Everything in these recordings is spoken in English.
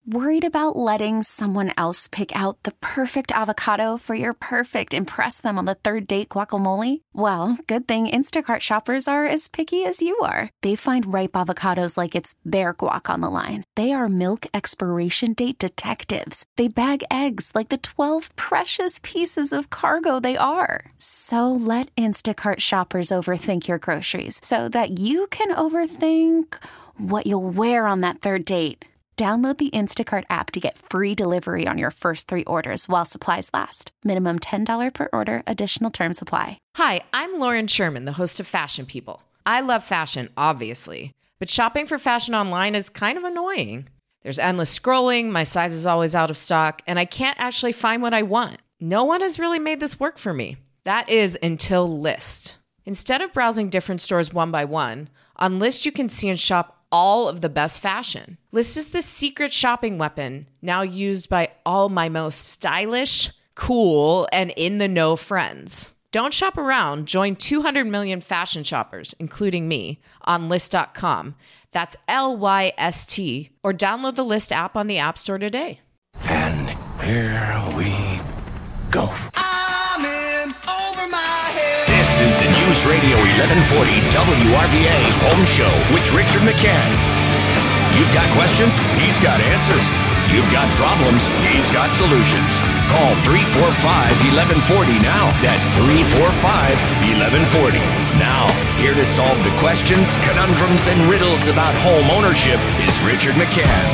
Worried about letting someone else pick out the perfect avocado for your perfect impress them on the third date guacamole? Well, good thing Instacart shoppers are as picky as you are. They find ripe avocados like it's their guac on the line. They are milk expiration date detectives. They bag eggs like the 12 precious pieces of cargo they are. So let Instacart shoppers overthink your groceries so that you can overthink what you'll wear on that third date. Download the Instacart app to get free delivery on your first 3 orders while supplies last. Minimum $10 per order. Additional terms apply. Hi, I'm Lauren Sherman, the host of Fashion People. I love fashion, obviously, but shopping for fashion online is kind of annoying. There's endless scrolling, my size is always out of stock, and I can't actually find what I want. No one has really made this work for me. That is until Lyst. Instead of browsing different stores one by one, on Lyst you can see and shop all of the best fashion. Lyst is the secret shopping weapon now used by all my most stylish, cool, and in-the-know friends. Don't shop around. Join 200 million fashion shoppers, including me, on Lyst.com. That's Lyst, or download the Lyst app on the App Store today. And here we go. I'm in over my head. This is the News Radio 1140 WRVA Home Show with Richard McCann. You've got questions, he's got answers. You've got problems, he's got solutions. Call 345-1140 now. That's 345-1140. Now, here to solve the questions, conundrums, and riddles about home ownership is Richard McCann.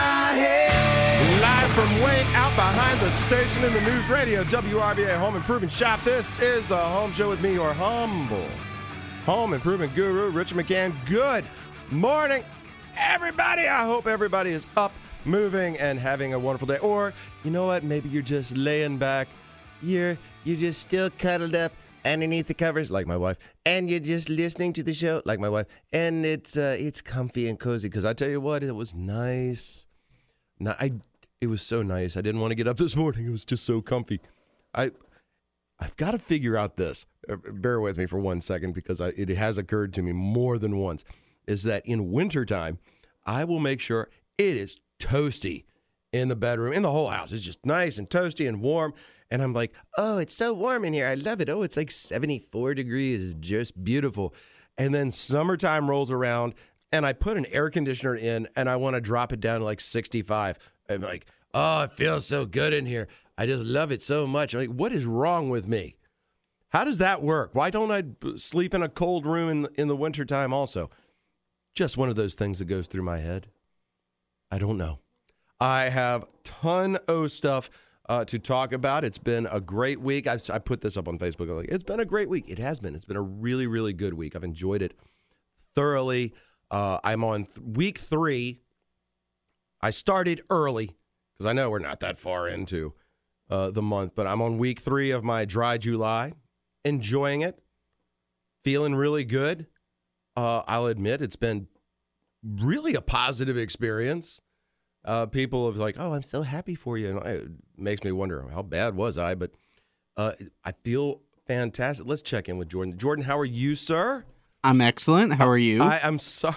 Live from way out behind the station in the News Radio WRVA Home Improvement Shop. This is the Home Show with me, your humble home improvement guru, Richard McCann. Good morning, everybody. I hope everybody is up, moving, and having a wonderful day. Or, you know what, maybe you're just laying back. You're just still cuddled up underneath the covers, like my wife, and you're just listening to the show, like my wife, and it's comfy and cozy, because I tell you what, it was nice. It was so nice. I didn't want to get up this morning. It was just so comfy. I've got to figure out this. Bear with me for 1 second, because it has occurred to me more than once, is that in wintertime, I will make sure it is toasty in the bedroom, in the whole house. It's just nice and toasty and warm. And I'm like, oh, it's so warm in here. I love it. Oh, it's like 74 degrees. It's just beautiful. And then summertime rolls around, and I put an air conditioner in, and I want to drop it down to like 65. I'm like, oh, it feels so good in here. I just love it so much. I'm like, what is wrong with me? How does that work? Why don't I sleep in a cold room in the wintertime also? Just one of those things that goes through my head. I don't know. I have a ton of stuff to talk about. It's been a great week. I put this up on Facebook. I'm like, it's been a great week. It has been. It's been a really, really good week. I've enjoyed it thoroughly. I'm on week 3. I started early because I know we're not that far into the month, but I'm on week 3 of my dry July. Enjoying it. Feeling really good. I'll admit it's been really a positive experience. People have like, oh, I'm so happy for you. And it makes me wonder, how bad was I? But I feel fantastic. Let's check in with Jordan. Jordan, how are you, sir? I'm excellent. How are you? I'm sorry.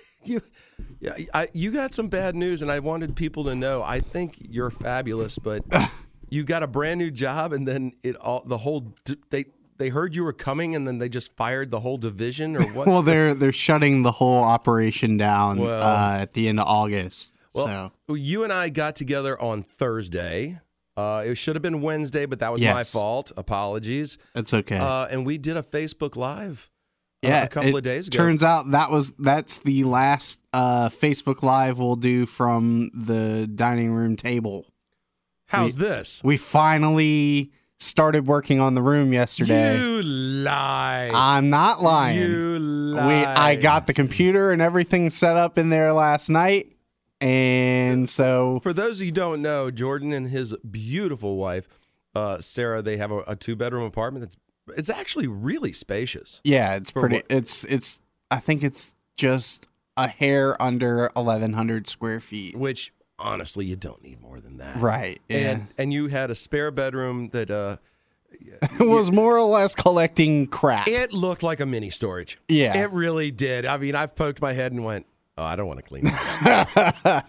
You got some bad news, and I wanted people to know. I think you're fabulous, but you got a brand new job, and then they heard you were coming, and then they just fired the whole division, or what? Well, they're shutting the whole operation down at the end of August. Well, you and I got together on Thursday. It should have been Wednesday, but that was my fault. Apologies. It's okay. And we did a Facebook Live a couple of days ago. Turns out that's the last Facebook Live we'll do from the dining room table. How's this? We finally started working on the room yesterday. You lie. I'm not lying. You lie. I got the computer and everything set up in there last night. And so, for those of you who don't know, Jordan and his beautiful wife, Sarah, they have a 2-bedroom apartment. It's actually really spacious. Yeah, it's pretty. It's. I think it's just a hair under 1,100 square feet. Which, honestly, you don't need more than that. Right. Yeah. And you had a spare bedroom that was more or less collecting crap. It looked like a mini storage. Yeah, it really did. I mean, I've poked my head and went, oh, I don't want to clean that.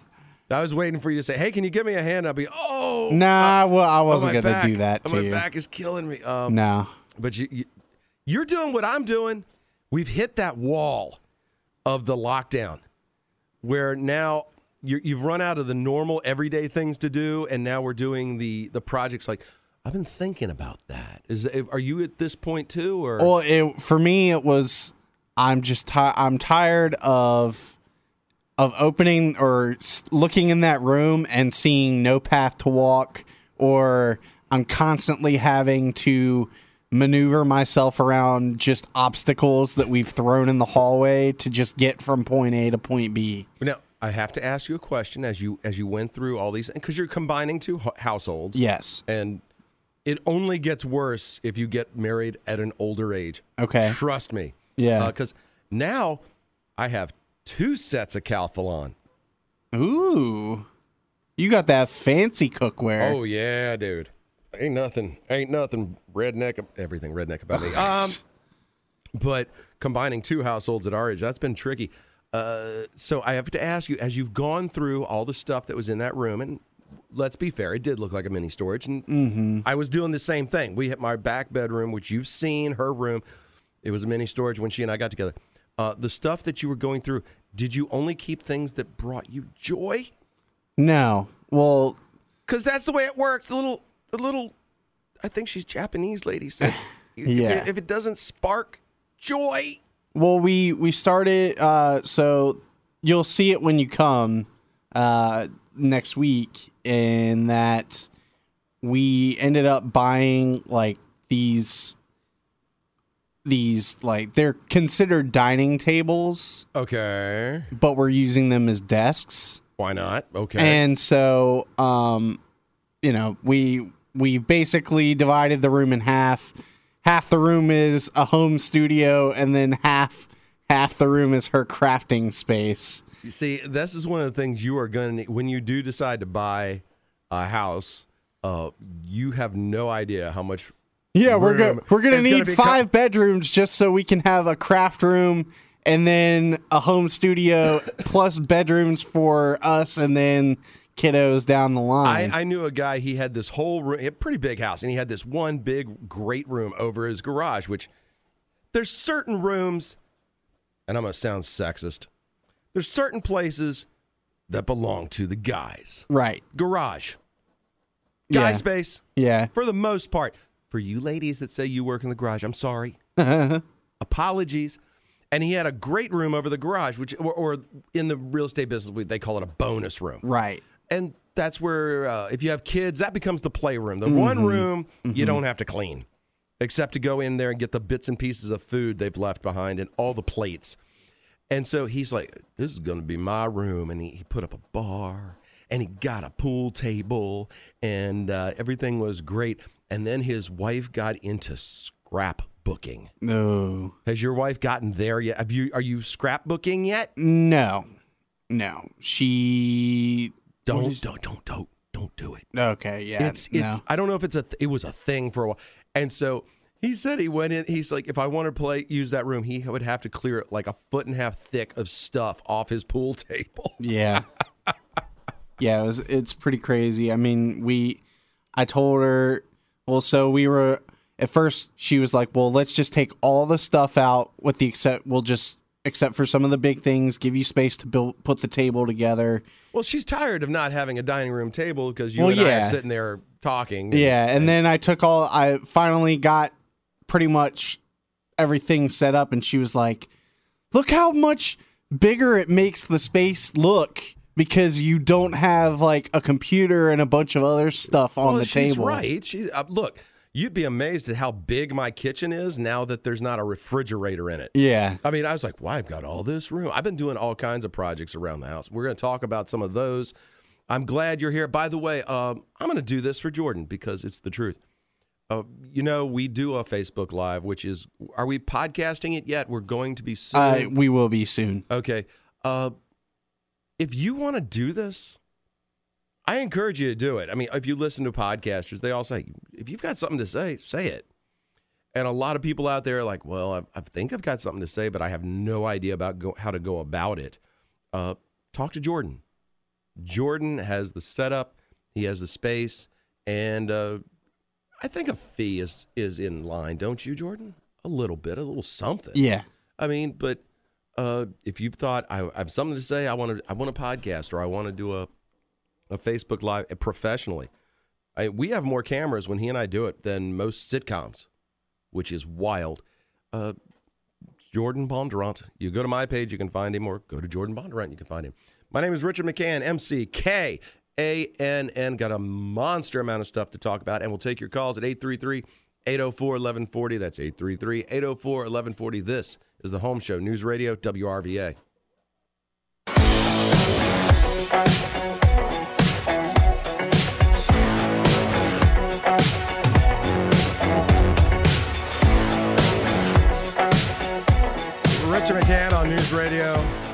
I was waiting for you to say, "Hey, can you give me a hand?" I'll be, Nah, well, I wasn't my going to back. do that to My you. back is killing me. No. But you're doing what I'm doing. We've hit that wall of the lockdown where now you've run out of the normal everyday things to do, and now we're doing the projects. Like, I've been thinking about that. Are you at this point too? Or Well, for me, it was I'm tired of opening or looking in that room and seeing no path to walk, or I'm constantly having to maneuver myself around just obstacles that we've thrown in the hallway to just get from point A to point B. Now, I have to ask you a question as you went through all these, because you're combining two households. Yes. And it only gets worse if you get married at an older age. Okay. Trust me. Yeah. Because now I have 2 sets of Calphalon. Ooh. You got that fancy cookware. Oh, yeah, dude. Ain't nothing redneck, everything redneck about me. But combining 2 households at our age, that's been tricky. So I have to ask you, as you've gone through all the stuff that was in that room, and let's be fair, it did look like a mini storage, and I was doing the same thing. We hit my back bedroom, which you've seen, her room. It was a mini storage when she and I got together. The stuff that you were going through, did you only keep things that brought you joy? No. Well, because that's the way it works. The little, I think she's Japanese lady said, Yeah. if it doesn't spark joy. Well, we started, so you'll see it when you come next week, in that we ended up buying like these like, they're considered dining tables, Okay. but we're using them as desks. Why not? Okay. And so, we basically divided the room in half. Half the room is a home studio, and then half the room is her crafting space. You see, this is one of the things you are going to need when you do decide to buy a house. You have no idea how much. Yeah, we're going to is need be 5 bedrooms just so we can have a craft room and then a home studio plus bedrooms for us and then kiddos down the line. I knew a guy, he had this whole room, a pretty big house, and he had this one big, great room over his garage, which there's certain rooms, and I'm going to sound sexist, there's certain places that belong to the guys. Right. Garage. Guy Yeah. space. Yeah. For the most part. For you ladies that say you work in the garage, I'm sorry. Apologies. And he had a great room over the garage, which, or in the real estate business, they call it a bonus room. Right. And that's where, if you have kids, that becomes the playroom. The one room you don't have to clean, except to go in there and get the bits and pieces of food they've left behind and all the plates. And so he's like, this is going to be my room. And he put up a bar, and he got a pool table, and everything was great. And then his wife got into scrapbooking. No. Has your wife gotten there yet? Are you scrapbooking yet? No. She Don't do it. Okay, yeah. It's I don't know if it was a thing for a while. And so he said he went in, he's like, if I want to use that room, he would have to clear it like 1.5 feet thick of stuff off his pool table. Yeah. Yeah, it's pretty crazy. I mean, I told her, well, so we were, at first she was like, well, let's just take all the stuff out except for some of the big things, give you space to put the table together. Well, she's tired of not having a dining room table because you and I are sitting there talking. And then I finally got pretty much everything set up, and she was like, look how much bigger it makes the space look because you don't have like a computer and a bunch of other stuff on the she's table. Right. Look, you'd be amazed at how big my kitchen is now that there's not a refrigerator in it. Yeah. I mean, I was like, wow, I've got all this room. I've been doing all kinds of projects around the house. We're going to talk about some of those. I'm glad you're here. By the way, I'm going to do this for Jordan because it's the truth. We do a Facebook Live, which is, are we podcasting it yet? We're going to be soon. We will be soon. Okay. If you want to do this, I encourage you to do it. I mean, if you listen to podcasters, they all say, if you've got something to say, say it. And a lot of people out there are like, well, I think I've got something to say, but I have no idea about how to go about it. Talk to Jordan. Jordan has the setup, he has the space, and I think a fee is in line, don't you, Jordan? A little bit, a little something. Yeah. I mean, but if you've thought I have something to say, I want a podcast, or I want to do a Facebook Live professionally. We have more cameras when he and I do it than most sitcoms, which is wild. Jordan Bondurant. You go to my page, you can find him, or go to Jordan Bondurant, you can find him. My name is Richard McCann, McKann. Got a monster amount of stuff to talk about, and we'll take your calls at 833-804-1140. That's 833-804-1140. This is the Home Show, News Radio, WRVA. Richard McCann on News Radio,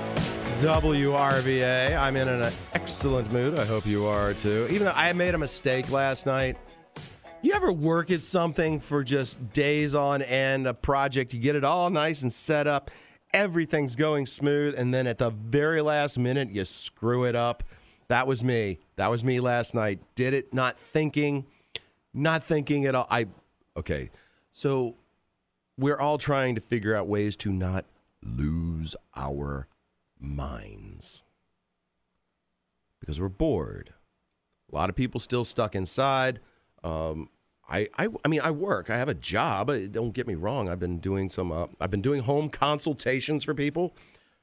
WRVA. I'm in an excellent mood. I hope you are too. Even though I made a mistake last night. You ever work at something for just days on end, a project, you get it all nice and set up, everything's going smooth, and then at the very last minute, you screw it up? That was me. That was me last night. Did it not thinking at all. Okay, so we're all trying to figure out ways to not lose our minds because we're bored. A lot of people still stuck inside. I mean, I work. I have a job. Don't get me wrong. I've been doing home consultations for people.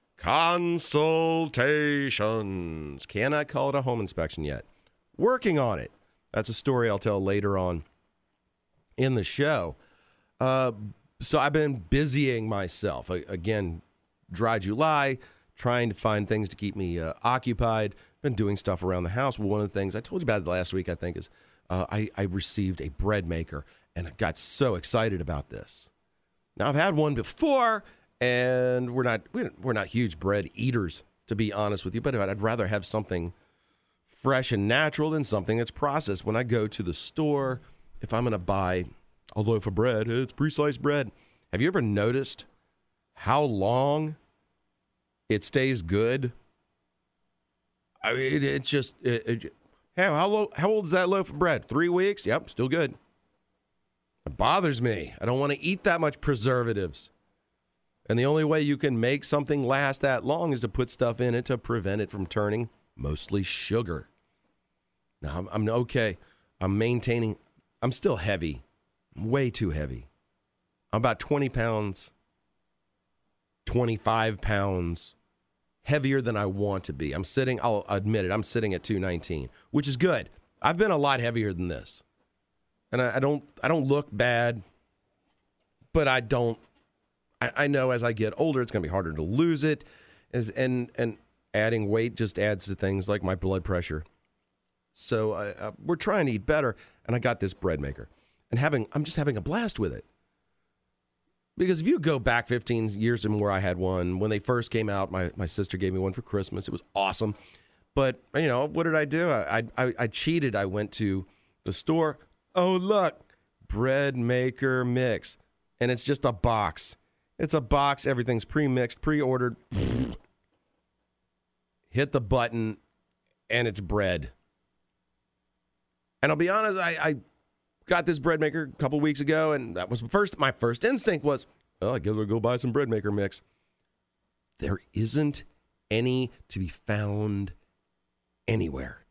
Consultations. Cannot call it a home inspection yet. Working on it. That's a story I'll tell later on in the show. So I've been busying myself. Again, dry July, trying to find things to keep me occupied. Been doing stuff around the house. Well, one of the things I told you about last week, I think, is I received a bread maker, and I got so excited about this. Now, I've had one before, and we're not huge bread eaters, to be honest with you, but I'd rather have something fresh and natural than something that's processed. When I go to the store, if I'm going to buy a loaf of bread, it's pre-sliced bread. Have you ever noticed how long it stays good? I mean, it's just... How old is that loaf of bread? 3 weeks? Yep, still good. It bothers me. I don't want to eat that much preservatives. And the only way you can make something last that long is to put stuff in it to prevent it from turning mostly sugar. Now, I'm okay. I'm maintaining. I'm still heavy. I'm way too heavy. I'm about 20 pounds, 25 pounds heavier than I want to be. I'll admit it, I'm sitting at 219, which is good. I've been a lot heavier than this. And I don't look bad, but I know as I get older, it's going to be harder to lose it. And adding weight just adds to things like my blood pressure. So we're trying to eat better, and I got this bread maker. And I'm just having a blast with it. Because if you go back 15 years and more, I had one. When they first came out, my sister gave me one for Christmas. It was awesome. But, what did I do? I cheated. I went to the store. Oh, look, bread maker mix. And it's just a box. It's a box. Everything's pre-mixed, pre-ordered. Hit the button, and it's bread. And I'll be honest, I got this bread maker a couple weeks ago, and that was my first instinct was, well, I guess I'll go buy some bread maker mix. There isn't any to be found anywhere.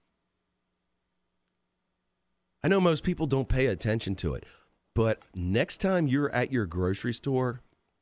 I know most people don't pay attention to it, but next time you're at your grocery store,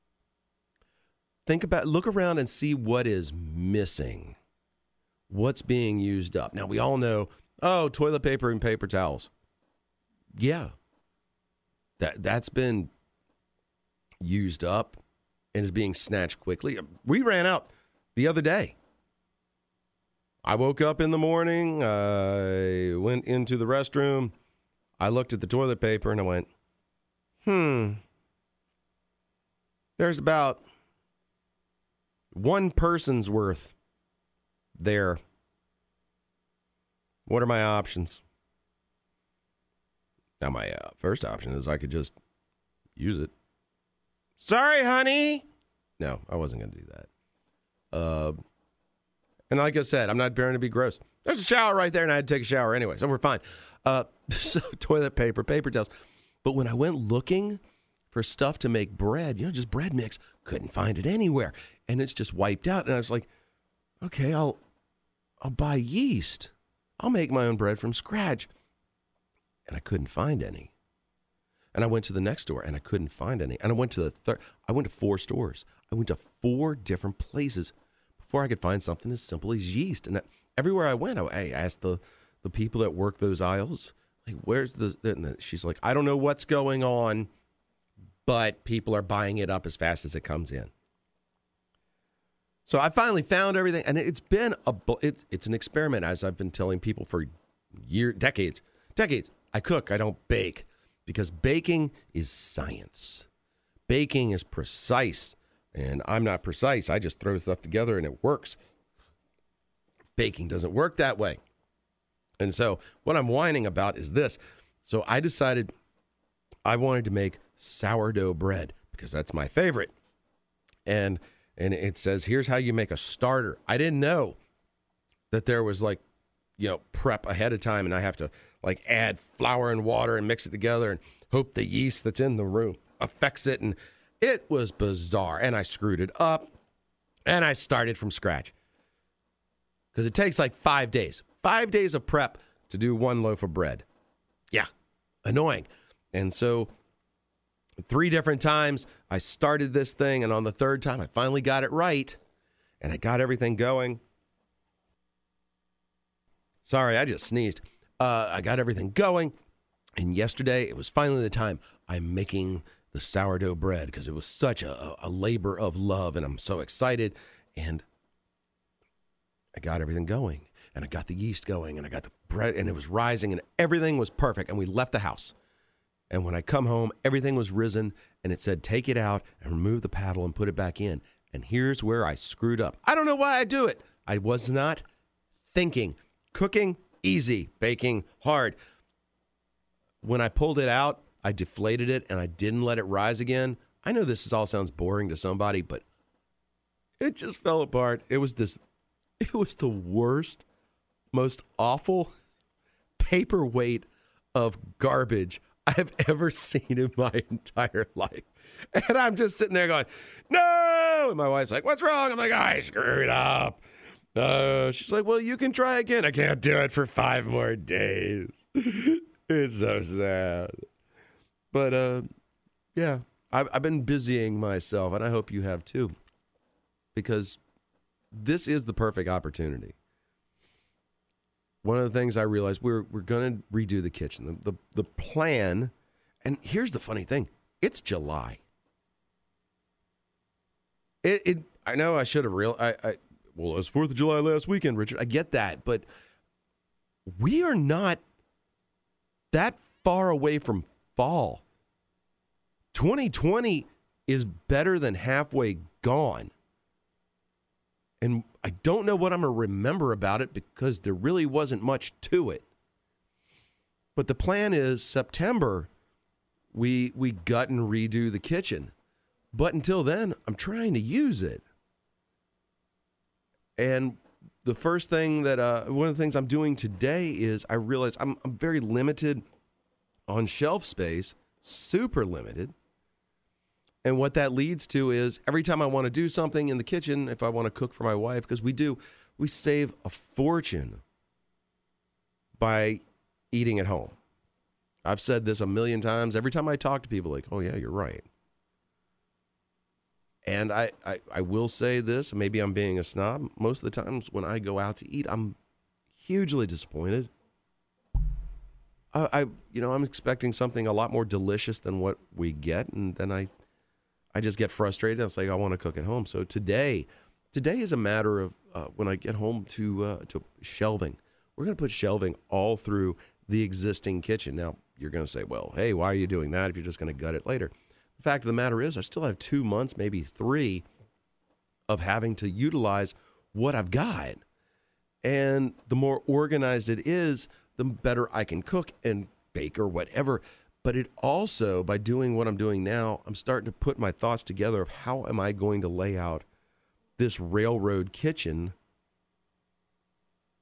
look around and see what is missing, what's being used up. Now, we all know, toilet paper and paper towels. Yeah, that's been used up and is being snatched quickly. We ran out the other day. I woke up in the morning, I went into the restroom, I looked at the toilet paper and I went, there's about one person's worth there. What are my options? Now, my first option is I could just use it. Sorry, honey. No, I wasn't going to do that. And like I said, I'm not bearing to be gross. There's a shower right there, and I had to take a shower anyway, so we're fine. So toilet paper, paper towels. But when I went looking for stuff to make bread, just bread mix, couldn't find it anywhere. And it's just wiped out. And I was like, okay, I'll buy yeast. I'll make my own bread from scratch. And I couldn't find any. And I went to the next store, and I couldn't find any. And I went to the third. I went to 4 stores. I went to 4 different places before I could find something as simple as yeast. And everywhere I went, I asked the people that work those aisles, like, where's and she's like, I don't know what's going on, but people are buying it up as fast as it comes in. So I finally found everything, and it's been it's an experiment, as I've been telling people for decades. I cook, I don't bake, because baking is science. Baking is precise, and I'm not precise. I just throw stuff together and it works. Baking doesn't work that way. And so what I'm whining about is this. So I decided I wanted to make sourdough bread because that's my favorite. And it says, here's how you make a starter. I didn't know that there was prep ahead of time, and I have to add flour and water and mix it together and hope the yeast that's in the room affects it. And it was bizarre. And I screwed it up, and I started from scratch. Because it takes 5 days. 5 days of prep to do 1 loaf of bread. Yeah, annoying. And so 3 different times I started this thing, and on the 3rd time I finally got it right, and I got everything going. Sorry, I just sneezed. I got everything going, and yesterday it was finally the time I'm making the sourdough bread because it was such a labor of love, and I'm so excited, and I got everything going. And I got the yeast going, and I got the bread, and it was rising, and everything was perfect. And we left the house. And when I come home, everything was risen, and it said, take it out and remove the paddle and put it back in. And here's where I screwed up. I don't know why I do it. I was not thinking. Cooking, easy. Baking, hard. When I pulled it out, I deflated it, and I didn't let it rise again. I know this all sounds boring to somebody, but it just fell apart. It was the worst, most awful paperweight of garbage I've ever seen in my entire life. And I'm just sitting there going, no! And my wife's like, what's wrong? I'm like, I screwed up. She's like, well, you can try again. I can't do it for 5 more days. It's so sad. But, yeah, I've been busying myself, and I hope you have too. Because this is the perfect opportunity. One of the things I realized, we're going to redo the kitchen. The plan, and here's the funny thing, it's July. I know I should have well, it was 4th of July last weekend, Richard. I get that, but we are not that far away from fall. 2020 is better than halfway gone. And I don't know what I'm going to remember about it because there really wasn't much to it. But the plan is September, we gut and redo the kitchen. But until then, I'm trying to use it. And the first thing that, one of the things I'm doing today is I realize I'm very limited on shelf space, super limited. And what that leads to is every time I want to do something in the kitchen, if I want to cook for my wife, because we save a fortune by eating at home. I've said this a million times. Every time I talk to people, like, oh, yeah, you're right. And I will say this, maybe I'm being a snob. Most of the times when I go out to eat, I'm hugely disappointed. I'm expecting something a lot more delicious than what we get, and then I just get frustrated. It's like I want to cook at home. So today is a matter of when I get home to shelving. We're going to put shelving all through the existing kitchen. Now, you're going to say, well, hey, why are you doing that if you're just going to gut it later? The fact of the matter is I still have 2 months, maybe 3, of having to utilize what I've got. And the more organized it is, the better I can cook and bake or whatever. But it also, by doing what I'm doing now, I'm starting to put my thoughts together of how am I going to lay out this railroad kitchen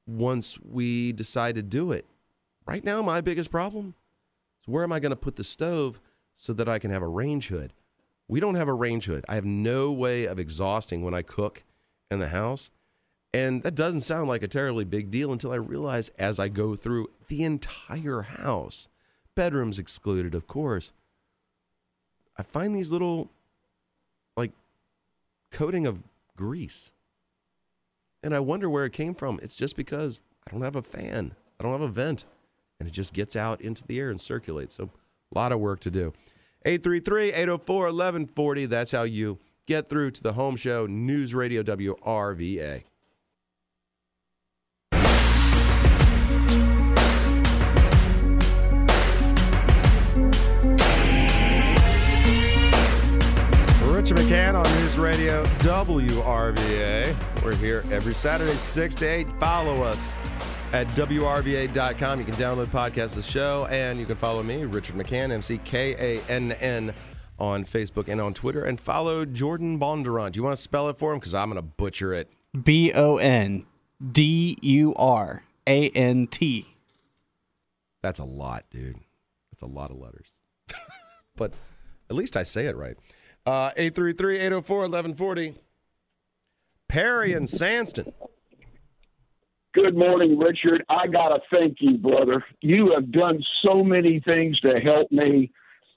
once we decide to do it. Right now, my biggest problem is where am I going to put the stove so that I can have a range hood? We don't have a range hood. I have no way of exhausting when I cook in the house. And that doesn't sound like a terribly big deal until I realize as I go through the entire house, bedrooms excluded, of course, I find these little, like, coating of grease. And I wonder where it came from. It's just because I don't have a fan. I don't have a vent. And it just gets out into the air and circulates. So a lot of work to do. 833-804-1140. That's how you get through to the home show, News Radio WRVA. Richard McCann on News Radio WRVA. We're here every Saturday, 6 to 8. Follow us at WRVA.com. You can download podcasts of the show, and you can follow me, Richard McCann, McKann, on Facebook and on Twitter. And follow Jordan Bondurant. Do you want to spell it for him? Because I'm going to butcher it. Bondurant. That's a lot, dude. That's a lot of letters. But at least I say it right. 833-804-1140. Perry and Sandston. Good morning, Richard. I got to thank you, brother. You have done so many things to help me.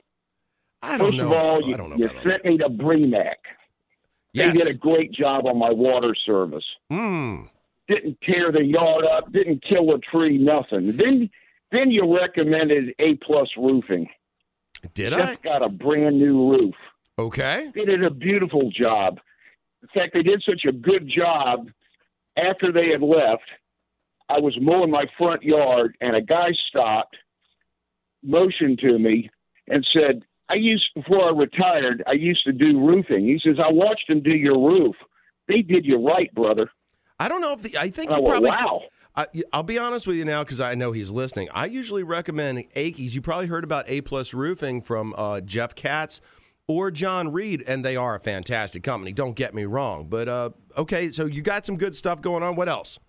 First of all, you sent me to BREMAC. Yes. They did a great job on my water service. Didn't tear the yard up, didn't kill a tree, nothing. Then you recommended A-plus roofing. Did I? Just got a brand new roof. Okay. They did a beautiful job. In fact, they did such a good job. After they had left, I was mowing my front yard, and a guy stopped, motioned to me, and said, before I retired, I used to do roofing. He says, I watched them do your roof. They did you right, brother. I don't know if I think you probably. Wow. I'll be honest with you now because I know he's listening. I usually recommend Akey's. You probably heard about A-plus roofing from Jeff Katz or John Reed, and they are a fantastic company. Don't get me wrong. But, okay, so you got some good stuff going on. What else?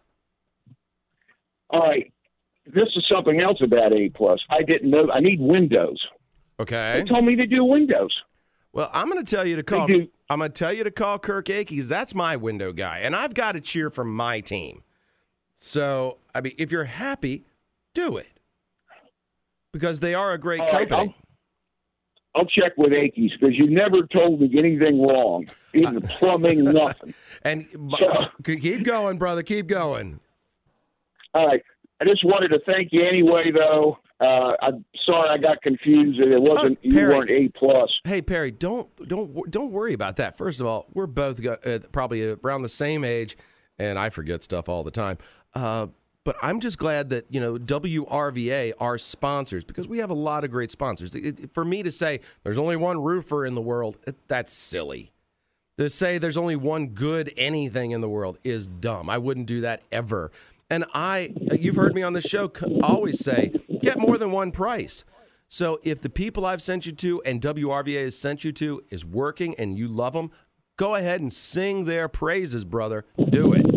All right. This is something else about A-plus. I didn't know. I need windows. Okay. They told me to do windows. Well, I'm going to tell you to call. I'm going to tell you to call Kirk Akey's. That's my window guy, and I've got to cheer for my team. So, I mean, if you're happy, do it because they are a great company. I'll check with Akey's because you never told me anything wrong. Even plumbing, nothing. And keep going, brother. Keep going. All right. I just wanted to thank you anyway, though. I'm sorry I got confused. It wasn't you weren't A-plus. Hey, Perry, don't worry about that. First of all, we're both probably around the same age, and I forget stuff all the time. But I'm just glad that, WRVA are sponsors because we have a lot of great sponsors. For me to say there's only one roofer in the world, that's silly. To say there's only one good anything in the world is dumb. I wouldn't do that ever. And you've heard me on this show always say, get more than one price. So if the people I've sent you to and WRVA has sent you to is working and you love them, go ahead and sing their praises, brother. Do it.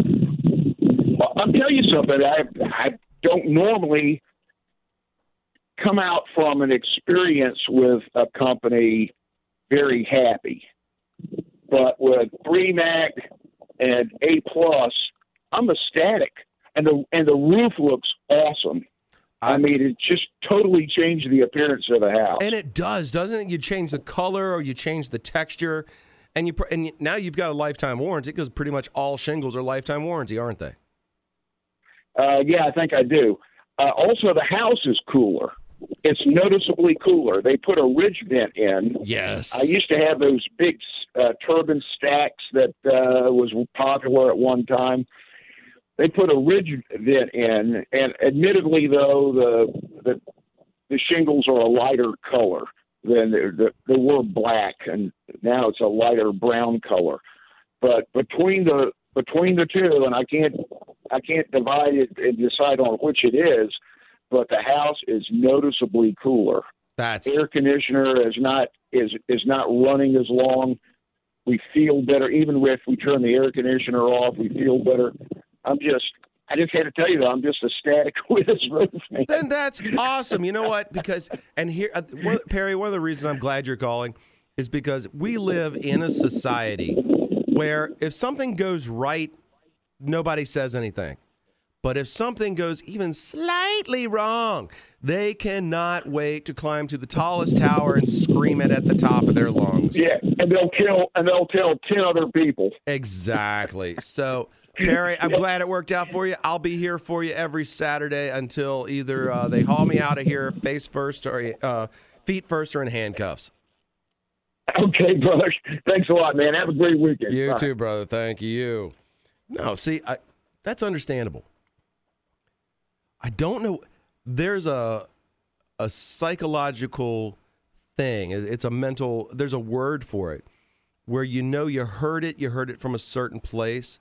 I'll tell you something. I don't normally come out from an experience with a company very happy. But with BREMAC and A-plus, I'm ecstatic. And the roof looks awesome. I mean, it just totally changed the appearance of the house. And it does, doesn't it? You change the color or you change the texture. And now you've got a lifetime warranty because pretty much all shingles are lifetime warranty, aren't they? Yeah, I think I do. Also, the house is cooler. It's noticeably cooler. They put a ridge vent in. Yes. I used to have those big turbine stacks that was popular at one time. They put a ridge vent in, and admittedly, though, the shingles are a lighter color than they were black, and now it's a lighter brown color. But between the two, and I can't divide it and decide on which it is, but the house is noticeably cooler. Air conditioner is not running as long. We feel better, even if we turn the air conditioner off. We feel better. I just had to tell you, though, I'm just ecstatic with his roof, man. Then that's awesome. You know what? Because, and here, Perry, one of the reasons I'm glad you're calling is because we live in a society where if something goes right, nobody says anything. But if something goes even slightly wrong, they cannot wait to climb to the tallest tower and scream it at the top of their lungs. Yeah, and they'll tell 10 other people. Exactly. So, Perry, I'm glad it worked out for you. I'll be here for you every Saturday until either they haul me out of here face first or feet first or in handcuffs. Okay, brother. Thanks a lot, man. Have a great weekend. You Bye. too, brother. Thank you. No, see, that's understandable. I don't know. There's a psychological thing. It's a mental. There's a word for it, where you know you heard it. You heard it from a certain place.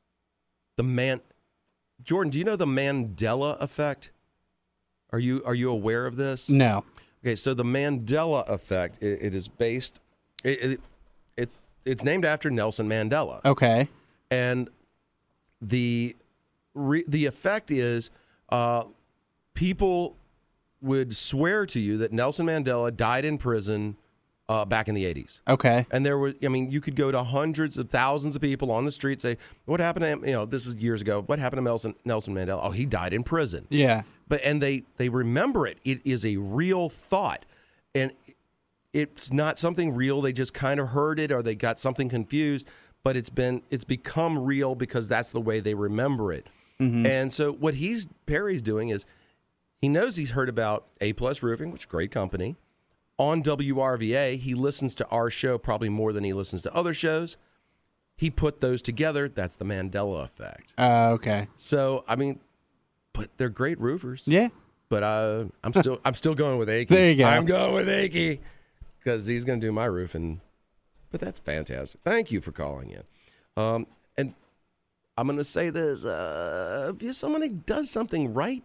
Jordan, do you know the Mandela effect? Are you aware of this? No. Okay, so the Mandela effect. It is based. It's named after Nelson Mandela. Okay. And the effect is people would swear to you that Nelson Mandela died in prison back in the 80s. Okay. And you could go to hundreds of thousands of people on the street, say, what happened to him? This is years ago. What happened to Nelson Mandela? Oh, he died in prison. Yeah. And they remember it. It is a real thought. And it's not something real. They just kind of heard it or they got something confused, but it's become real because that's the way they remember it. Mm-hmm. And so what Perry's doing is he knows he's heard about A+ Roofing, which is a great company. On WRVA, he listens to our show probably more than he listens to other shows. He put those together. That's the Mandela effect. Okay. So, but they're great roofers. Yeah. But I'm still going with Akey. There you go. I'm going with Akey because he's going to do my roof. But that's fantastic. Thank you for calling in. And I'm going to say this. If you're someone who does something right,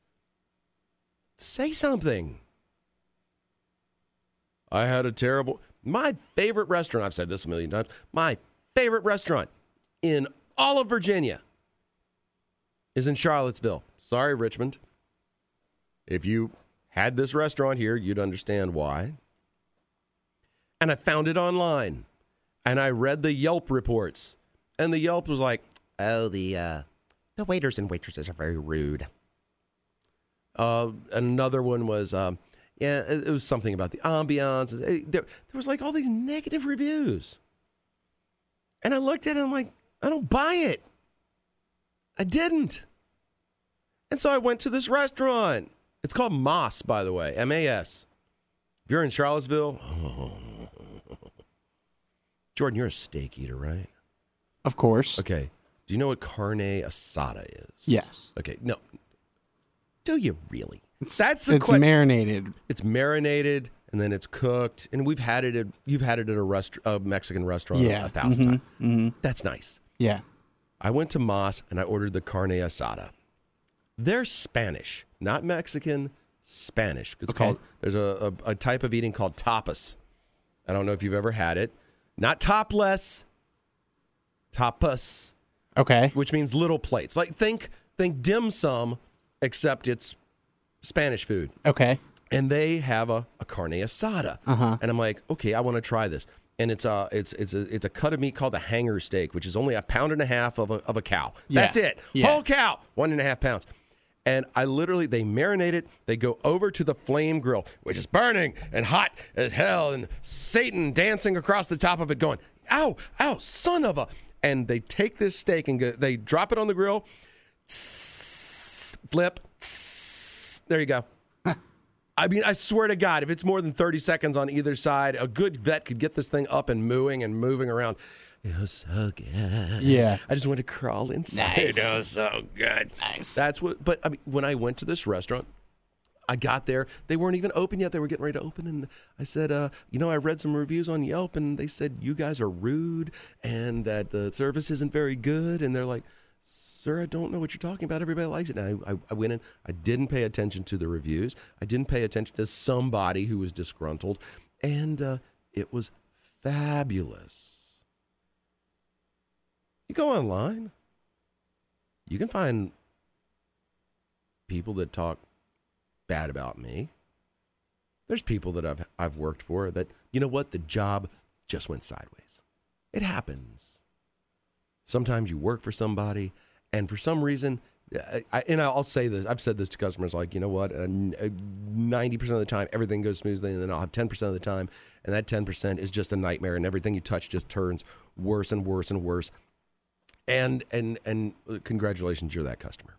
say something. I had my favorite restaurant, I've said this a million times, my favorite restaurant in all of Virginia is in Charlottesville. Sorry, Richmond. If you had this restaurant here, you'd understand why. And I found it online. And I read the Yelp reports. And the Yelp was like, oh, the waiters and waitresses are very rude. Another one was, it was something about the ambiance. There was like all these negative reviews. And I looked at it and I'm like, I don't buy it. I didn't. And so I went to this restaurant. It's called Moss, by the way, M-A-S. If you're in Charlottesville, Jordan, you're a steak eater, right? Of course. Okay. Do you know what carne asada is? Yes. Okay. No. Do you really? It's marinated. It's marinated and then it's cooked. And you've had it at a Mexican restaurant 1,000 times. Mm-hmm. That's nice. Yeah. I went to Moss and I ordered the carne asada. They're Spanish, not Mexican, Spanish. It's called. There's a type of eating called tapas. I don't know if you've ever had it. Not topless. Tapas. Okay. Which means little plates. Like think dim sum, except it's Spanish food. Okay. And they have a carne asada. Uh-huh. And I'm like, okay, I want to try this. And it's a cut of meat called a hanger steak, which is only 1.5 pounds of a cow. Yeah. That's it. Yeah. Whole cow, 1.5 pounds. And they marinate it. They go over to the flame grill, which is burning and hot as hell, and Satan dancing across the top of it going, ow, ow, son of a. And they take this steak and they drop it on the grill, flip, there you go. I swear to God, if it's more than 30 seconds on either side, a good vet could get this thing up and mooing and moving around. It was so good. Yeah. I just want to crawl inside. Nice. It was so good. Nice. But when I went to this restaurant, I got there. They weren't even open yet. They were getting ready to open. And I said, I read some reviews on Yelp, and they said, you guys are rude and that the service isn't very good. And they're like, sir, I don't know what you're talking about. Everybody likes it. And I went in. I didn't pay attention to the reviews. I didn't pay attention to somebody who was disgruntled. And it was fabulous. You go online. You can find people that talk bad about me. There's people that I've worked for that, you know what, the job just went sideways. It happens. Sometimes you work for somebody, and for some reason, I'll say this, I've said this to customers, like, you know what, 90% of the time, everything goes smoothly, and then I'll have 10% of the time, and that 10% is just a nightmare, and everything you touch just turns worse and worse and worse. And congratulations, you're that customer.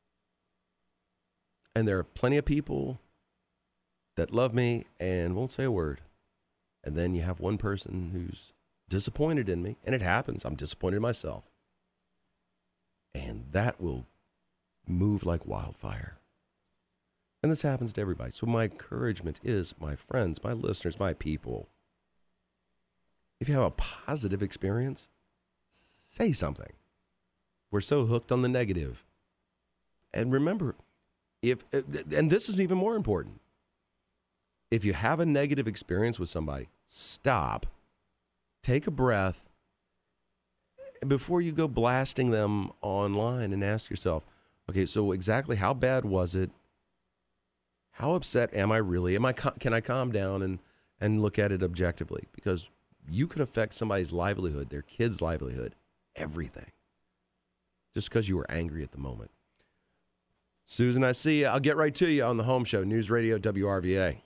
And there are plenty of people that love me and won't say a word. And then you have one person who's disappointed in me, and it happens. I'm disappointed in myself. And that will move like wildfire. And this happens to everybody. So my encouragement is, my friends, my listeners, my people, if you have a positive experience, say something. We're so hooked on the negative. And remember, and this is even more important, if you have a negative experience with somebody, stop, take a breath, before you go blasting them online, and ask yourself, okay, so exactly how bad was it? How upset am I really? Can I calm down and look at it objectively? Because you could affect somebody's livelihood, their kid's livelihood, everything, just because you were angry at the moment. Susan, I see you. I'll get right to you on the Home Show, News Radio WRVA.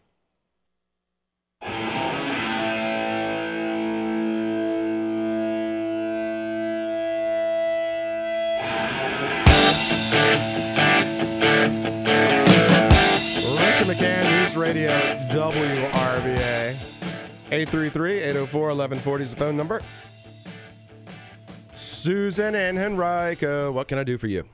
McCann, News Radio WRVA. 833-804-1140 is the phone number. Susan and Henrico, what can I do for you?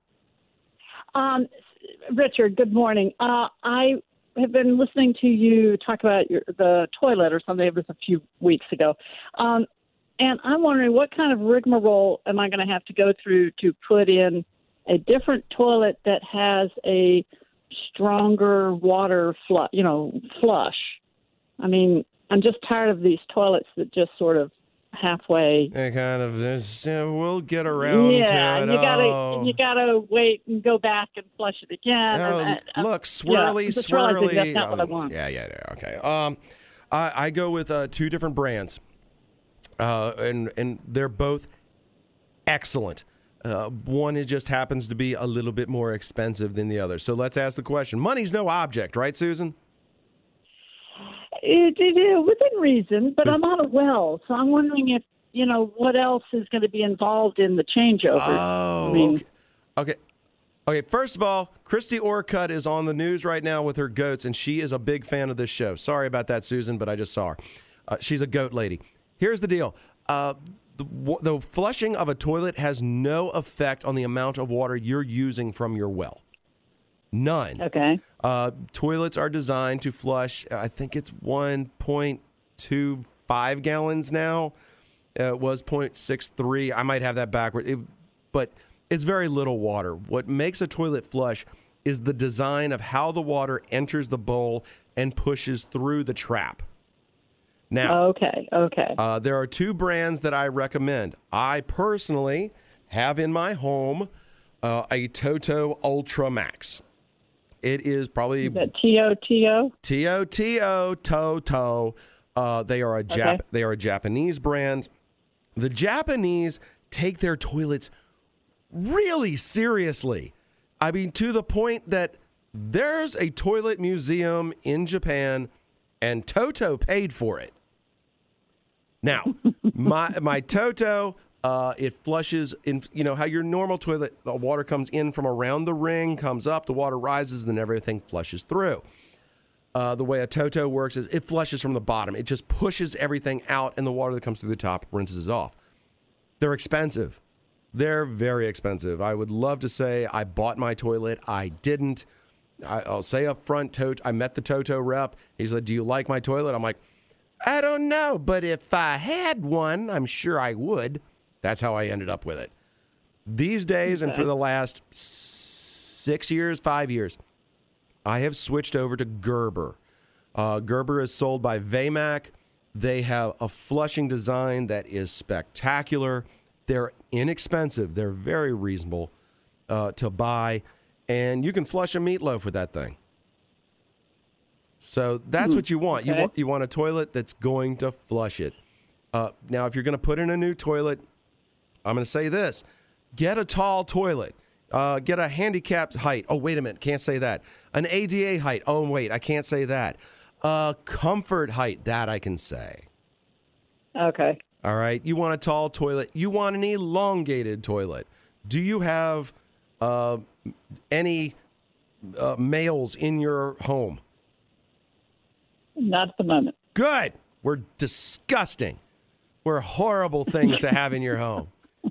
Richard, good morning. I have been listening to you talk about the toilet or something. It was a few weeks ago. And I'm wondering, what kind of rigmarole am I going to have to go through to put in a different toilet that has a stronger water flush? I mean, I'm just tired of these toilets that just sort of halfway. We'll get around to it. Yeah, you gotta wait and go back and flush it again. Look, swirly. That's not what I want. Yeah. Okay. I go with two different brands, and they're both excellent. One, it just happens to be a little bit more expensive than the other. So let's ask the question. Money's no object, right, Susan? It within reason, but I'm on a well, so I'm wondering if, what else is going to be involved in the changeover. Oh, Okay, first of all, Christy Orcutt is on the news right now with her goats, and she is a big fan of this show. Sorry about that, Susan, but I just saw her. She's a goat lady. Here's the deal. The flushing of a toilet has no effect on the amount of water you're using from your well. None. Okay. Toilets are designed to flush, I think it's 1.25 gallons now. It was 0.63. I might have that backward. But it's very little water. What makes a toilet flush is the design of how the water enters the bowl and pushes through the trap. Now, okay. There are two brands that I recommend. I personally have in my home a Toto Ultra Max. It is probably... Is that T-O-T-O? T-O-T-O, Toto. They are a Japanese brand. The Japanese take their toilets really seriously. I mean, to the point that there's a toilet museum in Japan, and Toto paid for it. Now, my Toto, it flushes in, how your normal toilet, the water comes in from around the ring, comes up, the water rises, and then everything flushes through. The way a Toto works is it flushes from the bottom. It just pushes everything out, and the water that comes through the top rinses off. They're expensive. They're very expensive. I would love to say I bought my toilet. I didn't. I'll say up front, I met the Toto rep. He's like, "Do you like my toilet?" I'm like, "I don't know, but if I had one, I'm sure I would." That's how I ended up with it. These days, and for the last 5 years, I have switched over to Gerber. Gerber is sold by Vamac. They have a flushing design that is spectacular. They're inexpensive. They're very reasonable to buy. and you can flush a meatloaf with that thing. So that's what you want. Okay. You want a toilet that's going to flush it. Now, if you're going to put in a new toilet, I'm going to say this. Get a tall toilet. Get a handicapped height. Oh, wait a minute. Can't say that. An ADA height. Oh, wait. I can't say that. Comfort height. That I can say. Okay. All right. You want a tall toilet. You want an elongated toilet. Do you have any males in your home? Not at the moment. Good. We're disgusting. We're horrible things to have in your home.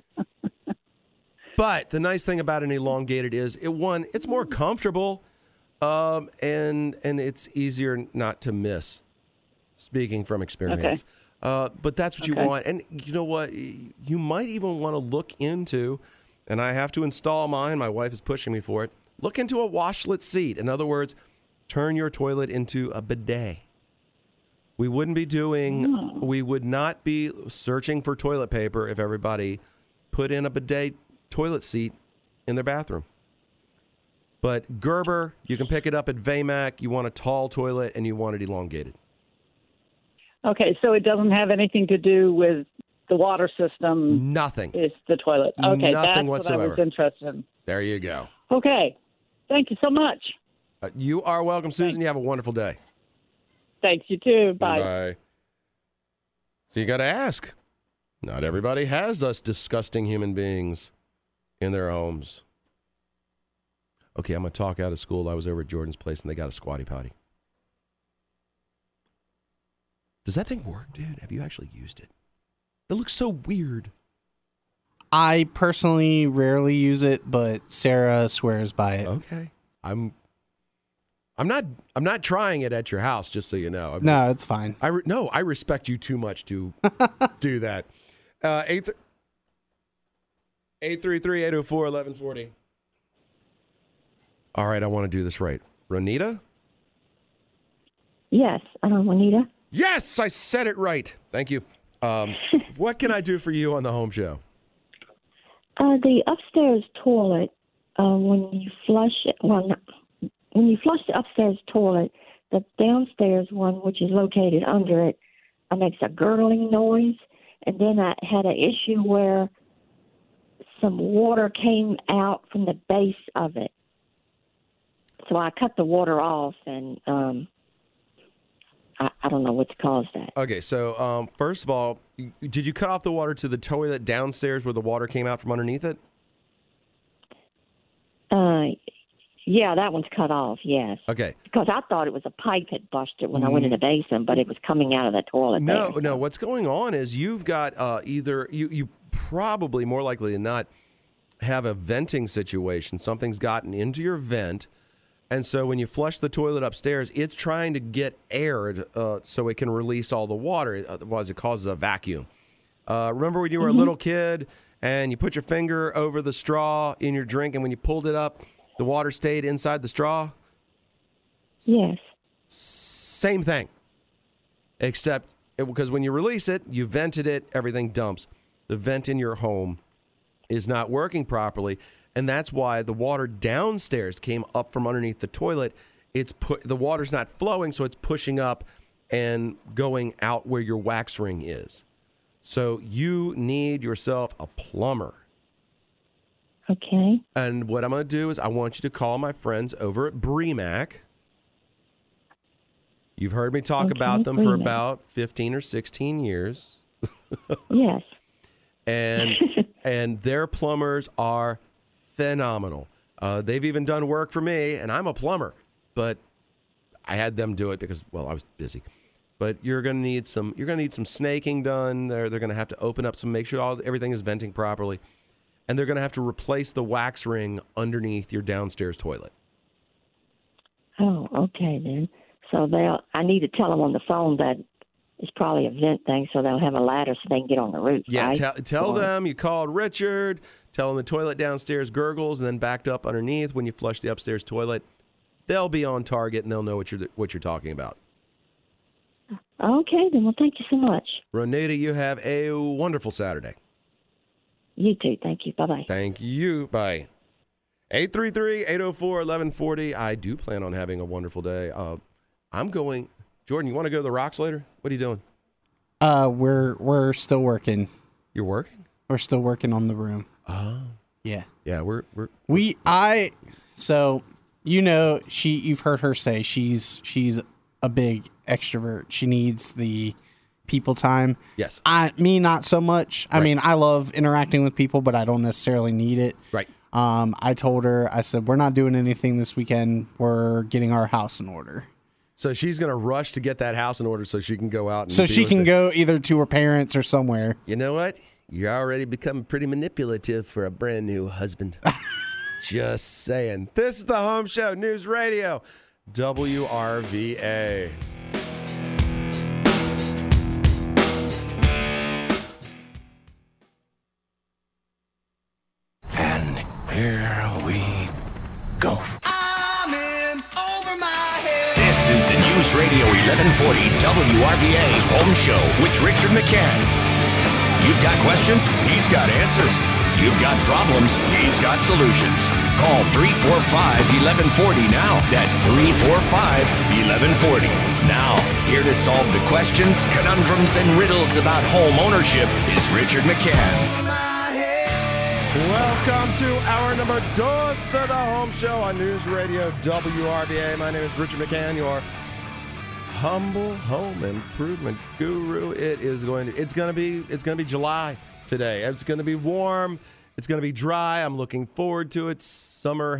But the nice thing about an elongated is it's more comfortable, and it's easier not to miss. Speaking from experience, but that's what you want. And you know what? You might even want to look into, and I have to install mine. My wife is pushing me for it. Look into a washlet seat. In other words, turn your toilet into a bidet. We would not be searching for toilet paper if everybody put in a bidet toilet seat in their bathroom. But Gerber, you can pick it up at Vamac. You want a tall toilet and you want it elongated. Okay, so it doesn't have anything to do with the water system. Nothing. It's the toilet. Okay, Nothing that's whatsoever. what I was interested in. There you go. Okay, thank you so much. You are welcome, Susan. You have a wonderful day. Thanks, you too. Bye. Bye. So you got to ask. Not everybody has us disgusting human beings in their homes. Okay, I'm going to talk out of school. I was over at Jordan's place, and they got a squatty potty. Does that thing work, dude? Have you actually used it? It looks so weird. I personally rarely use it, but Sarah swears by it. Okay. I'm not trying it at your house, just so you know. No, it's fine. I respect you too much to do that. 833-804-1140. All right, I want to do this right. Ronita? Yes, Juanita. Yes, I said it right. Thank you. What can I do for you on the home show? The upstairs toilet, when you flush it, when you flush the upstairs toilet, the downstairs one, which is located under it, makes a gurgling noise. And then I had an issue where some water came out from the base of it. So I cut the water off, and I don't know what's caused that. Okay, so first of all, did you cut off the water to the toilet downstairs where the water came out from underneath it? Yeah, that one's cut off, yes. Okay. Because I thought it was a pipe had busted when I went in the basin, but it was coming out of the toilet. No. What's going on is you've got either you probably more likely than not have a venting situation. Something's gotten into your vent, and so when you flush the toilet upstairs, it's trying to get aired so it can release all the water. Otherwise, it causes a vacuum. Remember when you were a little kid and you put your finger over the straw in your drink, and when you pulled it up, the water stayed inside the straw? Yes. Same thing. Except because when you release it, you vented it, everything dumps. The vent in your home is not working properly, and that's why the water downstairs came up from underneath the toilet. The water's not flowing, so it's pushing up and going out where your wax ring is. So you need yourself a plumber. Okay. And what I'm going to do is I want you to call my friends over at Bremac. You've heard me talk about them for about 15 or 16 years. Yes. And their plumbers are phenomenal. They've even done work for me, and I'm a plumber, but I had them do it because, well, I was busy. But you're going to need some snaking done. They're going to have to open up make sure everything is venting properly. And they're going to have to replace the wax ring underneath your downstairs toilet. Oh, okay then. So I need to tell them on the phone that it's probably a vent thing, so they'll have a ladder so they can get on the roof. Yeah, right? tell them you called Richard, tell them the toilet downstairs gurgles and then backed up underneath when you flush the upstairs toilet. They'll be on target and they'll know what you're talking about. Okay, then. Well, thank you so much. Ronita, you have a wonderful Saturday. You too. Thank you. Bye-bye. Thank you. Bye. 833-804-1140. I do plan on having a wonderful day. I'm going. Jordan, you want to go to the Rocks later? What are you doing? We're still working. You're working? We're still working on the room. Oh. Yeah. Yeah, so you've heard her say she's a big extrovert. She needs the people time. Yes. Me not so much. Right. I mean, I love interacting with people, but I don't necessarily need it. Right. I told her, I said, we're not doing anything this weekend. We're getting our house in order. So she's going to rush to get that house in order so she can go out. So she can go either to her parents or somewhere. You know what? You're already becoming pretty manipulative for a brand new husband. Just saying. This is the Home Show News Radio, WRVA. And here we go. I'm in over my head. This is the News Radio 1140 WRVA Home Show with Richard McCann. You've got questions, he's got answers. You've got problems, he's got solutions. Call 345-1140 now. That's 345-1140. Now, here to solve the questions, conundrums, and riddles about home ownership is Richard McCann. Welcome to hour number 2 of the Home Show on News Radio WRVA. My name is Richard McCann, your humble home improvement guru. It's going to be July today. It's going to be warm. It's going to be dry. I'm looking forward to it. Summer.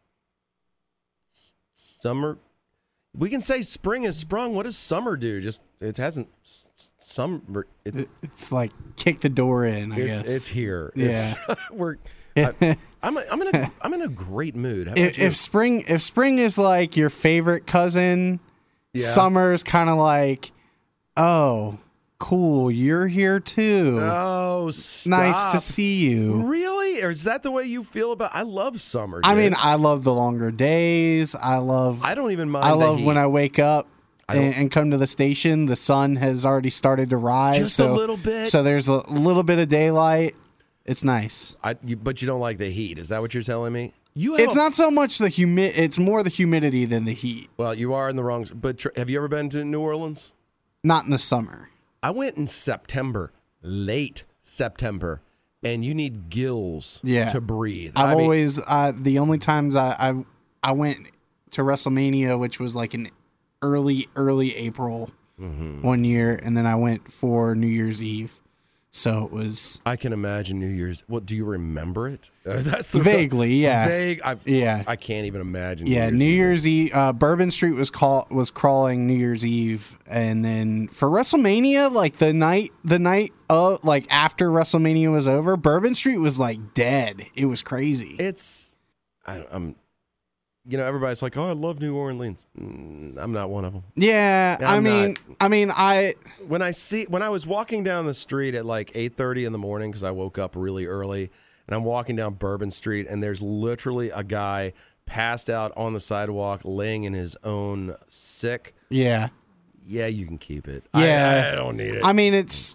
We can say spring has sprung. What does summer do? Just it hasn't. Summer. It's like kick the door in. I guess it's here. Yeah. I'm in a great mood. How about you? If spring is like your favorite cousin, summer's kind of like, oh, cool, you're here too. Oh, stop. Nice to see you. Really? Or is that the way you feel about? I love summer. I mean, I love the longer days. I don't even mind. I love the heat. when I wake up and come to the station. The sun has already started to rise. Just a little bit. So there's a little bit of daylight. It's nice. But you don't like the heat. Is that what you're telling me? It's not so much the it's more the humidity than the heat. Well, you are in the wrong. But have you ever been to New Orleans? Not in the summer. I went in September, late September, and you need gills to breathe. The only times I went to WrestleMania, which was like an early April one year, and then I went for New Year's Eve. So it was. I can imagine New Year's. What do you remember it? That's vaguely, yeah. Vague. I can't even imagine. Yeah, New Year's Eve. Bourbon Street was crawling New Year's Eve, and then for WrestleMania, like the night of like after WrestleMania was over, Bourbon Street was like dead. It was crazy. I'm. Everybody's like, "Oh, I love New Orleans." I'm not one of them. Yeah, when I was walking down the street at like 8:30 in the morning because I woke up really early, and I'm walking down Bourbon Street, and there's literally a guy passed out on the sidewalk, laying in his own sick. Yeah. Yeah, you can keep it. Yeah, I don't need it. I mean, it's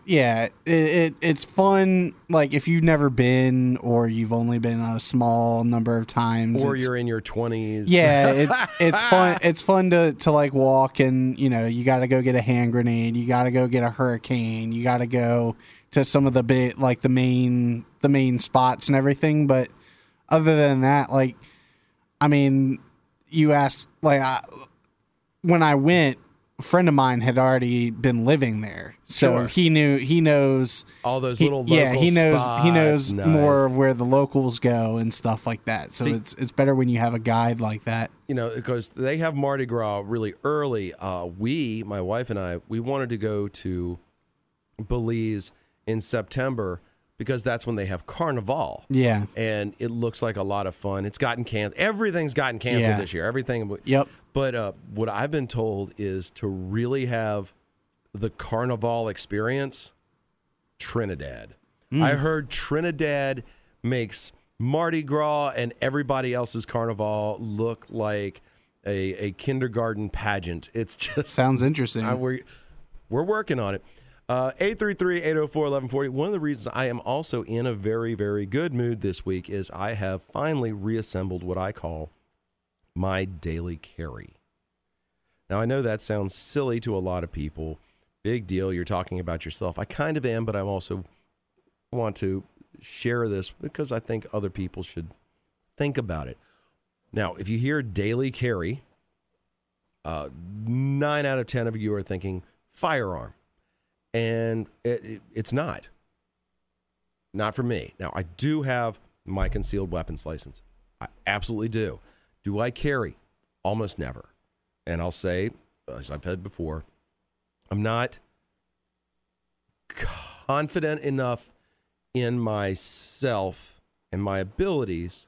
fun. Like if you've never been, or you've only been a small number of times, or you're in your 20s. Yeah, it's fun. It's fun to like walk, and you got to go get a hand grenade. You got to go get a hurricane. You got to go to some of the big like the main spots and everything. But other than that, like, I mean, you asked like when I went. A friend of mine had already been living there, so he knows all those little local he knows nice. More of where the locals go and stuff like that. So it's better when you have a guide like that. Because they have Mardi Gras really early. My wife and I, we wanted to go to Belize in September because that's when they have Carnival. Yeah, and it looks like a lot of fun. It's gotten canceled. Everything's gotten canceled this year. Everything. Yep. But what I've been told is to really have the Carnival experience, Trinidad. I heard Trinidad makes Mardi Gras and everybody else's Carnival look like a kindergarten pageant. It's just sounds interesting. We're working on it. 833-804-1140. One of the reasons I am also in a very, very good mood this week is I have finally reassembled what I call my daily carry. Now, I know that sounds silly to a lot of people. Big deal, you're talking about yourself. I kind of am, but I also want to share this because I think other people should think about it. Now, if you hear daily carry, 9 out of 10 of you are thinking firearm. And it's not. Not for me. Now, I do have my concealed weapons license. I absolutely do. Do I carry? Almost never. And I'll say, as I've said before, I'm not confident enough in myself and my abilities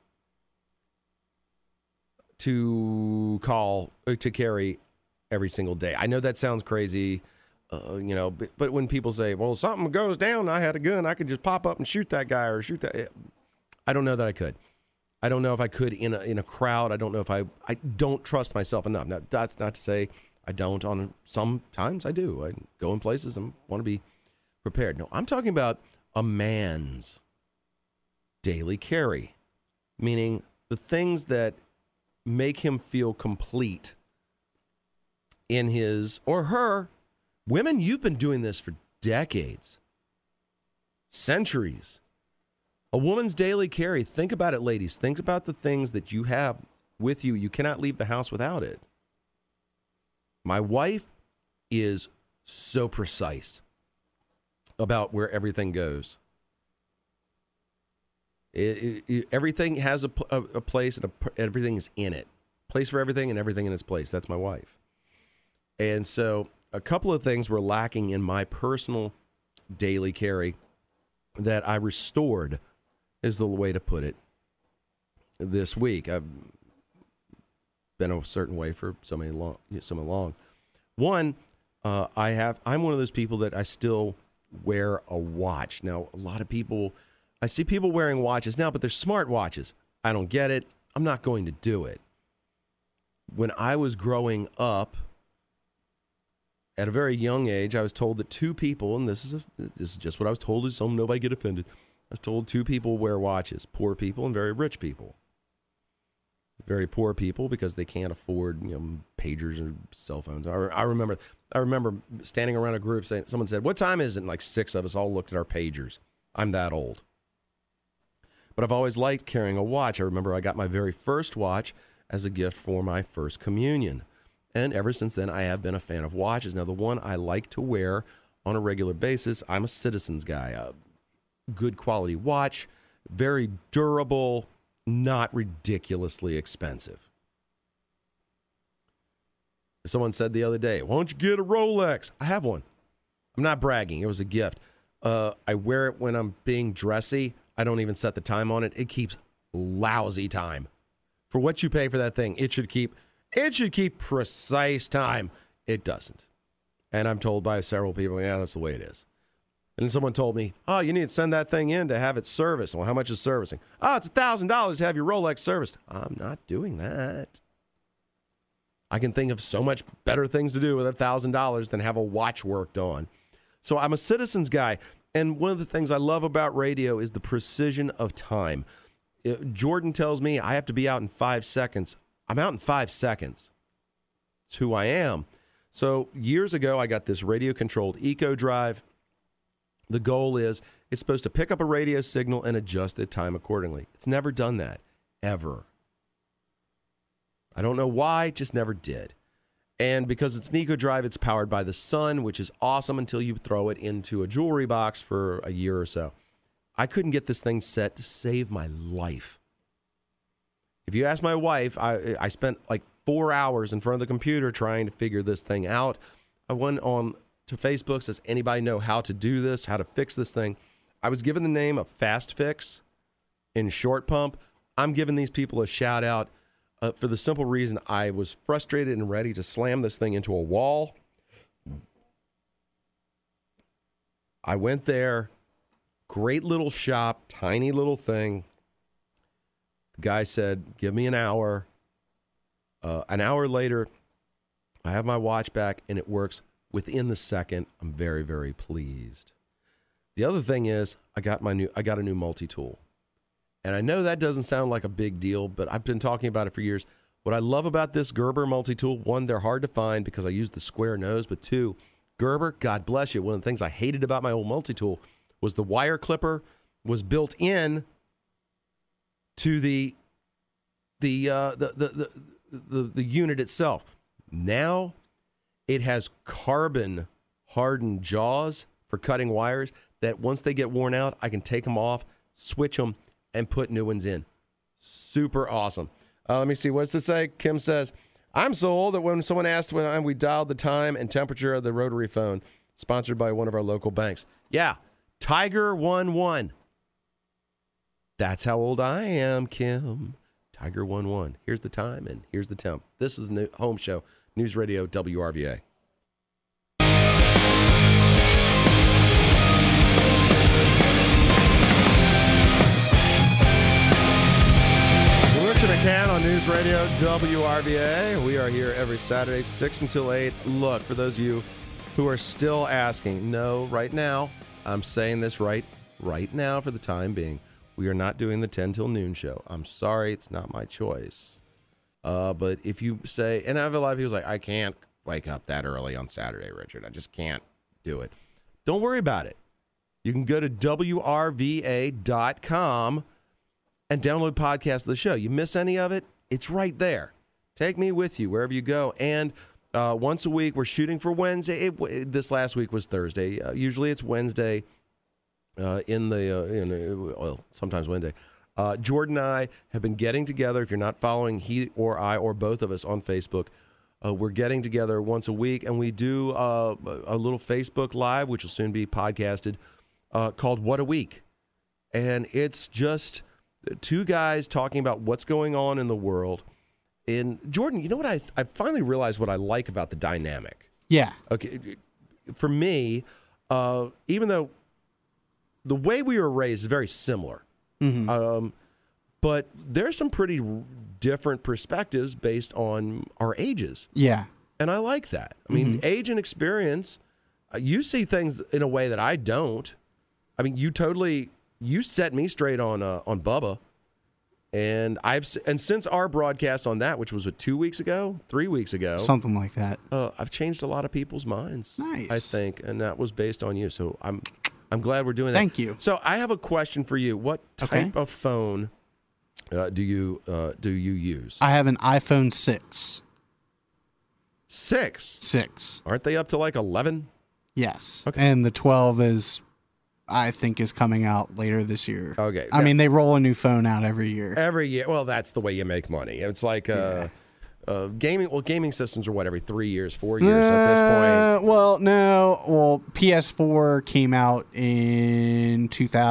to carry every single day. I know that sounds crazy, but when people say, well, something goes down, I had a gun, I could just pop up and shoot that guy or shoot that. I don't know that I could. I don't know if I could in a crowd. I don't know if I don't trust myself enough. Now, that's not to say I don't. Sometimes I do. I go in places and want to be prepared. No, I'm talking about a man's daily carry, meaning the things that make him feel complete in his or her. Women, you've been doing this for decades, centuries. A woman's daily carry, think about it, ladies. Think about the things that you have with you. You cannot leave the house without it. My wife is so precise about where everything goes. Everything has a place, and everything is in it. Place for everything and everything in its place. That's my wife. And so a couple of things were lacking in my personal daily carry that I restored, is the way to put it, this week. I've been a certain way for so long. One, I'm one of those people that I still wear a watch. Now, a lot of people, I see people wearing watches now, but they're smart watches. I don't get it. I'm not going to do it. When I was growing up, at a very young age, I was told that two people, and this is just what I was told, so nobody get offended. I was told two people wear watches, poor people and very rich people. Very poor people because they can't afford, pagers or cell phones. I remember standing around a group saying, someone said, "What time is it?" And like 6 of us all looked at our pagers. I'm that old. But I've always liked carrying a watch. I remember I got my very first watch as a gift for my first communion. And ever since then, I have been a fan of watches. Now, the one I like to wear on a regular basis, I'm a Citizens guy. A good quality watch, very durable, not ridiculously expensive. Someone said the other day, "Why don't you get a Rolex?" I have one. I'm not bragging. It was a gift. I wear it when I'm being dressy. I don't even set the time on it. It keeps lousy time. For what you pay for that thing, it should keep precise time. It doesn't. And I'm told by several people, yeah, that's the way it is. And then someone told me, "Oh, you need to send that thing in to have it serviced." Well, how much is servicing? "Oh, it's $1,000 to have your Rolex serviced." I'm not doing that. I can think of so much better things to do with $1,000 than have a watch worked on. So I'm a Citizens guy. And one of the things I love about radio is the precision of time. Jordan tells me I have to be out in 5 seconds. I'm out in 5 seconds. It's who I am. So years ago, I got this radio-controlled Eco Drive. The goal is it's supposed to pick up a radio signal and adjust the time accordingly. It's never done that, ever. I don't know why, just never did. And because it's an Eco Drive, it's powered by the sun, which is awesome until you throw it into a jewelry box for a year or so. I couldn't get this thing set to save my life. If you ask my wife, I spent like 4 hours in front of the computer trying to figure this thing out. I went on to Facebook, says, "Anybody know how to do this, how to fix this thing?" I was given the name of Fast Fix in Short Pump. I'm giving these people a shout out for the simple reason I was frustrated and ready to slam this thing into a wall. I went there, great little shop, tiny little thing. The guy said, "Give me an hour." An hour later, I have my watch back and it works within the second. I'm very, very pleased. The other thing is I got a new multi-tool. And I know that doesn't sound like a big deal, but I've been talking about it for years. What I love about this Gerber multi-tool, one, they're hard to find because I use the square nose, but two, Gerber, God bless you. One of the things I hated about my old multi-tool was the wire clipper was built in to the unit itself. Now it has carbon hardened jaws for cutting wires that once they get worn out, I can take them off, switch them, and put new ones in. Super awesome. Let me see. What's it say? Kim says, I'm so old that when someone asked when we dialed the time and temperature of the rotary phone, sponsored by one of our local banks. Yeah, Tiger 11. That's how old I am, Kim. Tiger 11. Here's the time and here's the temp. This is the Home Show, News Radio WRVA. Richard McCann on News Radio WRVA. We are here every Saturday, 6 until 8. Look, for those of you who are still asking, no, right now, I'm saying this right now for the time being, we are not doing the 10 till noon show. I'm sorry, it's not my choice. But if you say, and I have a lot of people like, I can't wake up that early on Saturday, Richard. I just can't do it. Don't worry about it. You can go to WRVA.com and download podcasts of the show. You miss any of it, it's right there. Take me with you wherever you go. And once a week, we're shooting for Wednesday. This last week was Thursday. Usually it's Wednesday sometimes Wednesday. Jordan and I have been getting together. If you're not following he or I or both of us on Facebook, we're getting together once a week, and we do a little Facebook Live, which will soon be podcasted, called What a Week. And it's just two guys talking about what's going on in the world. And Jordan, you know what I finally realized what I like about the dynamic. Yeah. Okay. For me, even though the way we were raised is very similar, but there's some pretty different perspectives based on our ages. Yeah. And I like that. I mean, age and experience, you see things in a way that I don't. I mean, you set me straight on Bubba. And since our broadcast on that, which was 3 weeks ago, something like that, I've changed a lot of people's minds. Nice, I think, and that was based on you. So I'm glad we're doing that. Thank you. So I have a question for you. What type of phone do you use? I have an iPhone 6. 6. Aren't they up to like 11? Yes. Okay. And the 12 is coming out later this year. Okay. I mean, they roll a new phone out every year. Every year. Well, that's the way you make money. It's like gaming. Well, gaming systems are what, every 3 years, 4 years at this point. Well, no. Well, PS4 came out in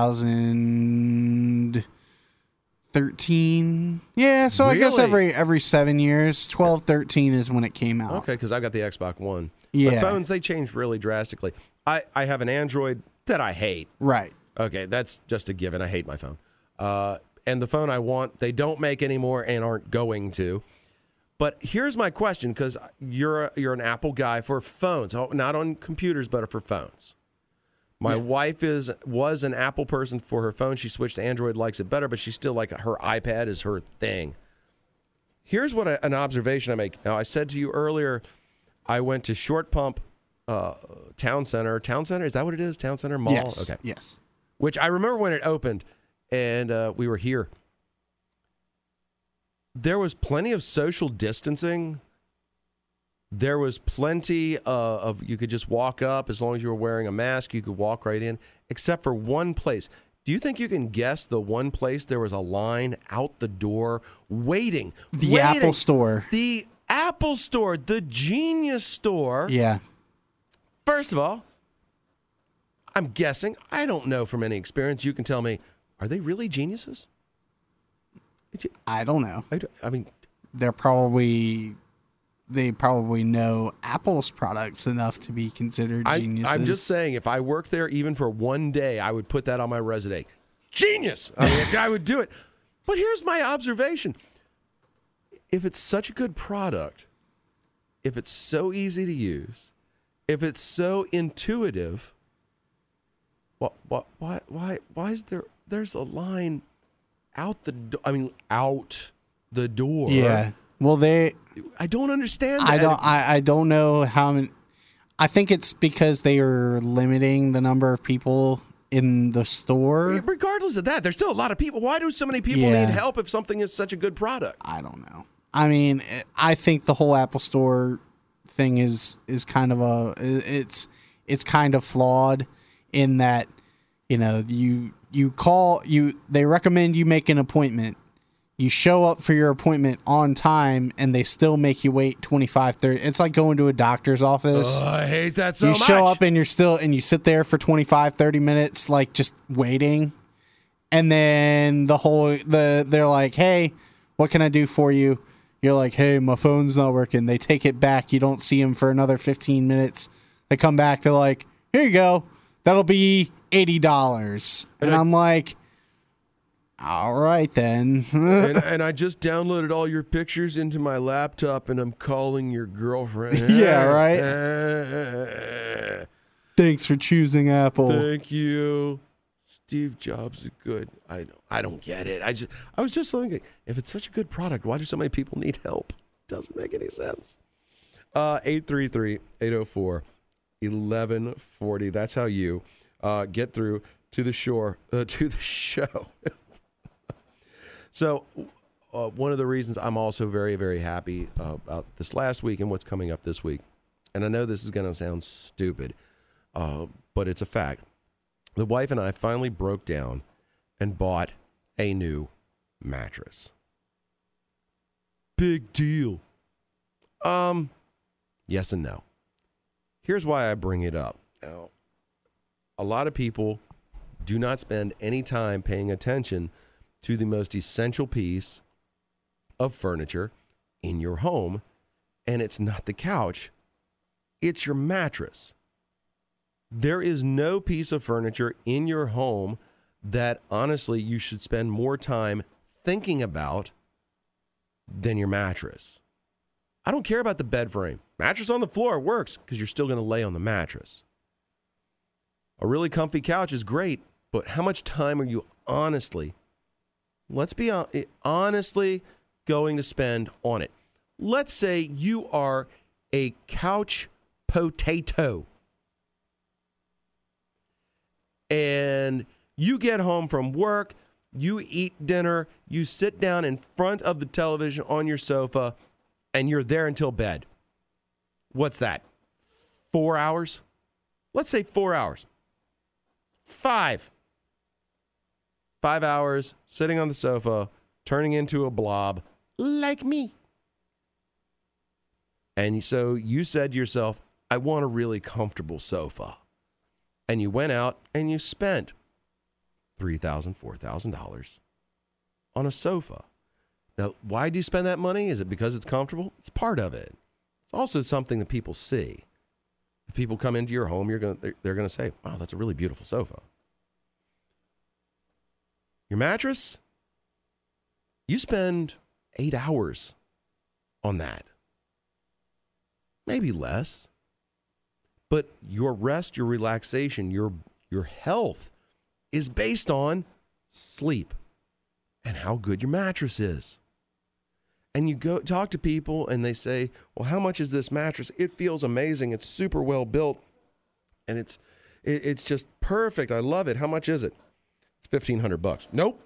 2013. Yeah, so really? I guess every 7 years. 12, 13 is when it came out. Okay, because I've got the Xbox One. Yeah. But phones, they change really drastically. I have an Android that I hate. Right. Okay, that's just a given. I hate my phone. And the phone I want, they don't make anymore and aren't going to. But here's my question, because you're an Apple guy for phones, not on computers, but for phones. My wife was an Apple person for her phone. She switched to Android, likes it better, but she's still like her iPad is her thing. Here's what an observation I make. Now, I said to you earlier, I went to Short Pump Town Center. Town Center, is that what it is? Town Center Mall? Yes. Okay. Yes. Which I remember when it opened, and we were here. There was plenty of social distancing. There was plenty of you could just walk up as long as you were wearing a mask. You could walk right in, except for one place. Do you think you can guess the one place there was a line out the door waiting? The Apple Store. The Apple Store, the Genius Store. Yeah. First of all, I'm guessing, I don't know from any experience, you can tell me, are they really geniuses? I don't know. I mean, they probably know Apple's products enough to be considered geniuses. I'm just saying, if I worked there even for one day, I would put that on my resume. Genius! I mean, I would do it. But here's my observation. If it's such a good product, if it's so easy to use, if it's so intuitive, why is there's a line out the door? I mean, out the door. Yeah. Well, I don't understand that. I don't know how many. I think it's because they are limiting the number of people in the store. Regardless of that, there's still a lot of people. Why do so many people need help if something is such a good product? I don't know. I mean, I think the whole Apple Store thing is kind of it's kind of flawed in that, you know, they recommend you make an appointment. You show up for your appointment on time, and they still make you wait 25, 30. It's like going to a doctor's office. Oh, I hate that so much. You show up, and you sit there for 25, 30 minutes, like, just waiting. And then they're like, hey, what can I do for you? You're like, hey, my phone's not working. They take it back. You don't see them for another 15 minutes. They come back. They're like, here you go. That'll be $80. And I'm like, all right, then. and I just downloaded all your pictures into my laptop, and I'm calling your girlfriend. Yeah, right? Thanks for choosing Apple. Thank you. Steve Jobs is good. I don't get it. I was just thinking, if it's such a good product, why do so many people need help? Doesn't make any sense. 833-804-1140. That's how you get through to the show. So one of the reasons I'm also very, very happy about this last week and what's coming up this week, and I know this is going to sound stupid, but it's a fact. The wife and I finally broke down and bought a new mattress. Big deal. Yes and no. Here's why I bring it up. Now, a lot of people do not spend any time paying attention to the most essential piece of furniture in your home, and it's not the couch, it's your mattress. There is no piece of furniture in your home that honestly you should spend more time thinking about than your mattress. I don't care about the bed frame. Mattress on the floor works because you're still going to lay on the mattress. A really comfy couch is great, but how much time are you honestly going to spend on it? Let's say you are a couch potato and you get home from work, you eat dinner, you sit down in front of the television on your sofa, and you're there until bed. What's that? 4 hours? Let's say 4 hours. 5 hours sitting on the sofa, turning into a blob like me. And so you said to yourself, I want a really comfortable sofa. And you went out and you spent $3,000, $4,000 on a sofa. Now, why do you spend that money? Is it because it's comfortable? It's part of it. It's also something that people see. If people come into your home, they're going to say, wow, that's a really beautiful sofa. Your mattress, you spend 8 hours on that. Maybe less. But your rest, your relaxation, your health is based on sleep and how good your mattress is. And you go talk to people and they say, well, how much is this mattress? It feels amazing. It's super well built. And it's just perfect. I love it. How much is it? It's $1,500. Nope,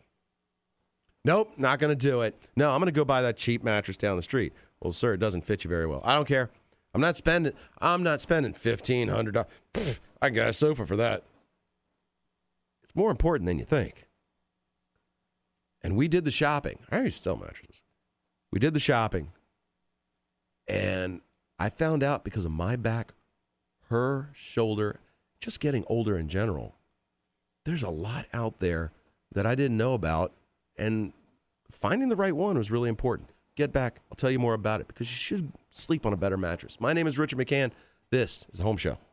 not going to do it. No, I'm going to go buy that cheap mattress down the street. Well, sir, it doesn't fit you very well. I don't care. I'm not spending $1,500. I got a sofa for that. It's more important than you think. And we did the shopping. I used to sell mattresses. We did the shopping. And I found out because of my back, her shoulder, just getting older in general, there's a lot out there that I didn't know about. And finding the right one was really important. Get back. I'll tell you more about it because you should sleep on a better mattress. My name is Richard McCann. This is The Home Show.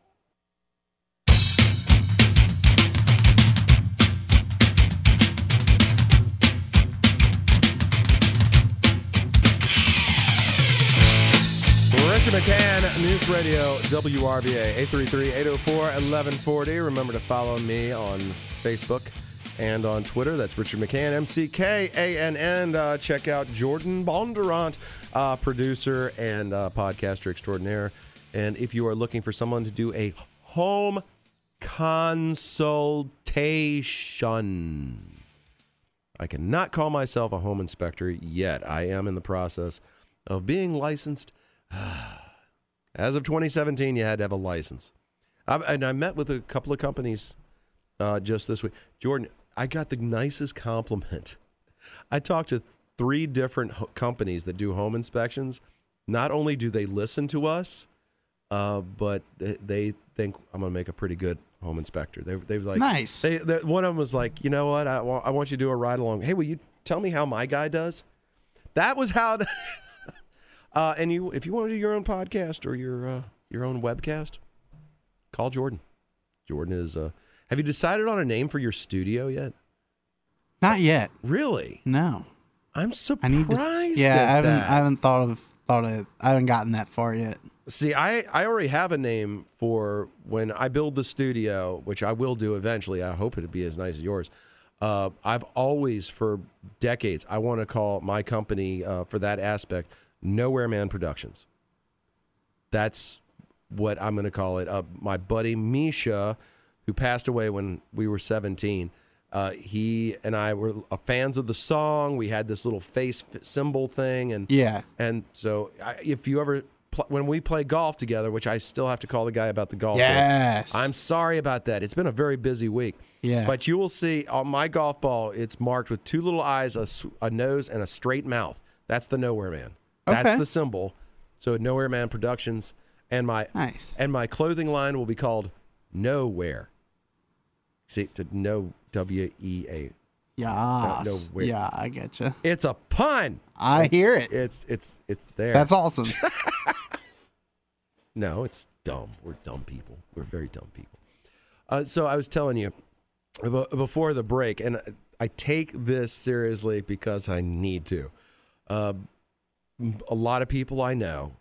Richard McCann, News Radio, WRVA, 833-804-1140. Remember to follow me on Facebook and on Twitter. That's Richard McCann, McCann. Check out Jordan Bondurant, producer and podcaster extraordinaire. And if you are looking for someone to do a home consultation, I cannot call myself a home inspector yet. I am in the process of being licensed. As of 2017, you had to have a license. And I met with a couple of companies just this week. Jordan, I got the nicest compliment. I talked to 3 different companies that do home inspections. Not only do they listen to us, but they think I'm going to make a pretty good home inspector. They've like, nice. One of them was like, you know what? I want you to do a ride along. Hey, will you tell me how my guy does? That was how. And if you want to do your own podcast or your own webcast, call Jordan. Jordan is. Have you decided on a name for your studio yet? Not yet. Really? No. I'm surprised. I haven't thought of it. I haven't gotten that far yet. See, I already have a name for when I build the studio, which I will do eventually. I hope it'll be as nice as yours. I've always, for decades, I want to call my company for that aspect Nowhere Man Productions. That's what I'm going to call it. My buddy Misha, who passed away when we were 17, he and I were fans of the song. We had this little face symbol thing, and so if you ever when we play golf together, which I still have to call the guy about the golf. Yes, I'm sorry about that. It's been a very busy week. Yeah, but you will see on my golf ball, it's marked with 2 little eyes, a nose, and a straight mouth. That's the Nowhere Man. That's the symbol. So Nowhere Man Productions, and my clothing line will be called Nowhere. See, to know WEA. Yeah. Nowhere. Yeah, I get you. It's a pun. I hear it. It's there. That's awesome. No, it's dumb. We're dumb people. We're very dumb people. So I was telling you before the break, and I take this seriously because I need to. A lot of people I know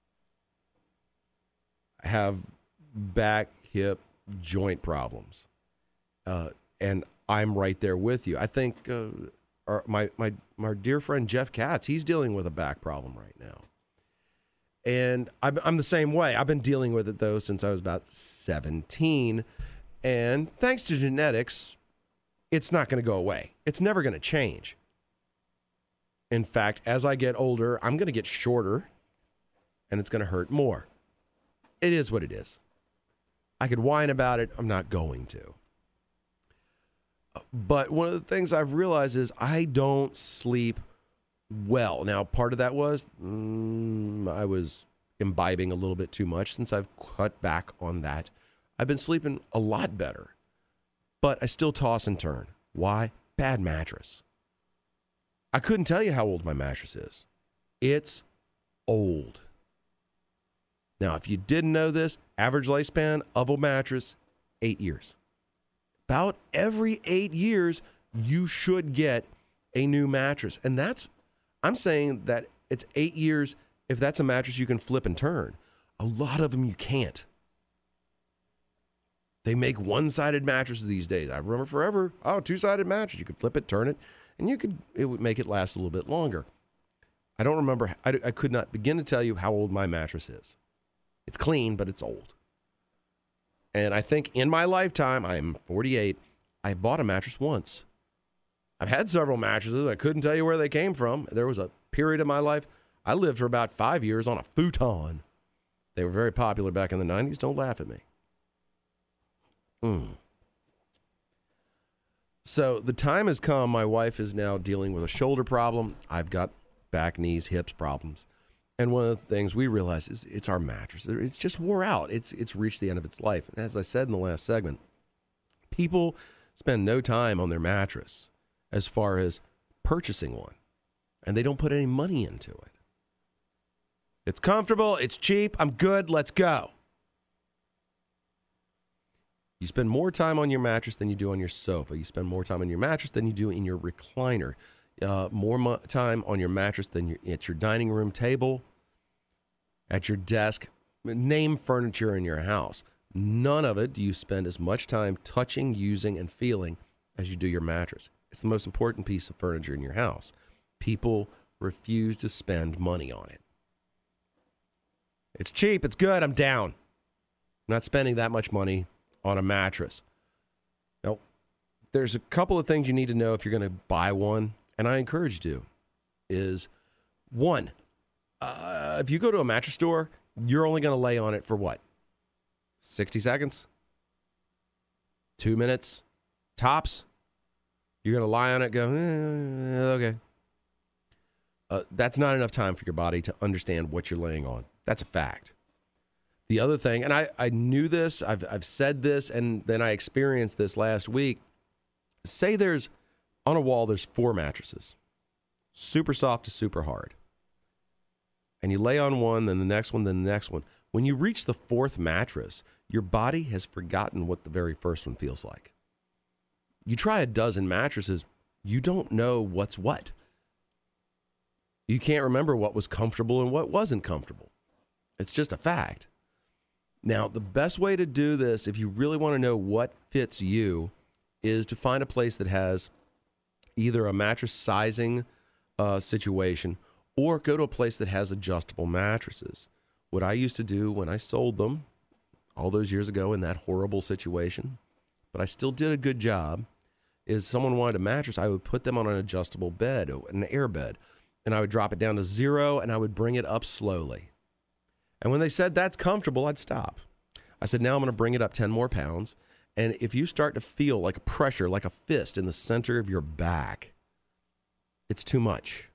have back, hip, joint problems. And I'm right there with you. I think my dear friend Jeff Katz, he's dealing with a back problem right now. And I'm the same way. I've been dealing with it, though, since I was about 17. And thanks to genetics, it's not going to go away. It's never going to change. In fact, as I get older, I'm going to get shorter, and it's going to hurt more. It is what it is. I could whine about it. I'm not going to. But one of the things I've realized is I don't sleep well. Now, part of that was I was imbibing a little bit too much. Since I've cut back on that, I've been sleeping a lot better. But I still toss and turn. Why? Bad mattress. I couldn't tell you how old my mattress is. It's old. Now, if you didn't know this, average lifespan of a mattress, 8 years. About every 8 years, you should get a new mattress. And I'm saying that it's 8 years if that's a mattress you can flip and turn. A lot of them you can't. They make one-sided mattresses these days. I remember forever, two-sided mattress. You could flip it, turn it, and it would make it last a little bit longer. I don't remember. I could not begin to tell you how old my mattress is. It's clean, but it's old. And I think in my lifetime, I'm 48, I bought a mattress once. I've had several mattresses. I couldn't tell you where they came from. There was a period of my life, I lived for about 5 years on a futon. They were very popular back in the 90s. Don't laugh at me. So the time has come. My wife is now dealing with a shoulder problem. I've got back, knees, hips problems. And one of the things we realize is it's our mattress. It's just wore out. It's reached the end of its life. And as I said in the last segment, people spend no time on their mattress as far as purchasing one. And they don't put any money into it. It's comfortable. It's cheap. I'm good. Let's go. You spend more time on your mattress than you do on your sofa. You spend more time on your mattress than you do in your recliner. More time on your mattress than at your dining room table. at your desk, name furniture in your house. None of it do you spend as much time touching, using, and feeling as you do your mattress. It's the most important piece of furniture in your house. People refuse to spend money on it. It's cheap. It's good. I'm down. I'm not spending that much money on a mattress. Now, there's a couple of things you need to know if you're going to buy one, and I encourage you to, is one, if you go to a mattress store, you're only going to lay on it for what? 60 seconds? 2 minutes? Tops? You're going to lie on it, go, okay. That's not enough time for your body to understand what you're laying on. That's a fact. The other thing, and I knew this, I've said this, and then I experienced this last week. Say on a wall, there's 4 mattresses. Super soft to super hard. And you lay on one, then the next one, then the next one. When you reach the 4th mattress, your body has forgotten what the very first one feels like. You try a dozen mattresses, you don't know what's what. You can't remember what was comfortable and what wasn't comfortable. It's just a fact. Now, the best way to do this, if you really want to know what fits you, is to find a place that has either a mattress sizing situation or go to a place that has adjustable mattresses. What I used to do when I sold them all those years ago in that horrible situation, but I still did a good job, is someone wanted a mattress, I would put them on an adjustable bed, an air bed, and I would drop it down to 0 and I would bring it up slowly. And when they said that's comfortable, I'd stop. I said, now I'm going to bring it up 10 more pounds. And if you start to feel like a pressure, like a fist in the center of your back, it's too much.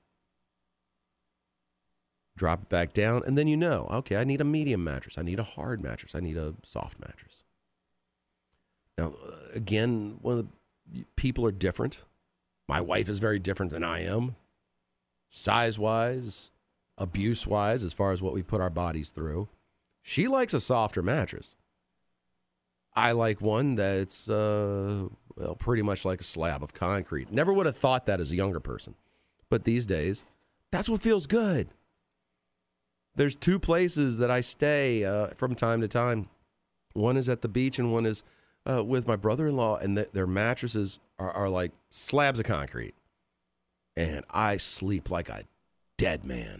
Drop it back down, and then you know, okay, I need a medium mattress. I need a hard mattress. I need a soft mattress. Now, again, people are different. My wife is very different than I am. Size-wise, abuse-wise, as far as what we put our bodies through. She likes a softer mattress. I like one that's, pretty much like a slab of concrete. Never would have thought that as a younger person. But these days, that's what feels good. There's 2 places that I stay from time to time. One is at the beach and one is with my brother-in-law, and their mattresses are like slabs of concrete. And I sleep like a dead man.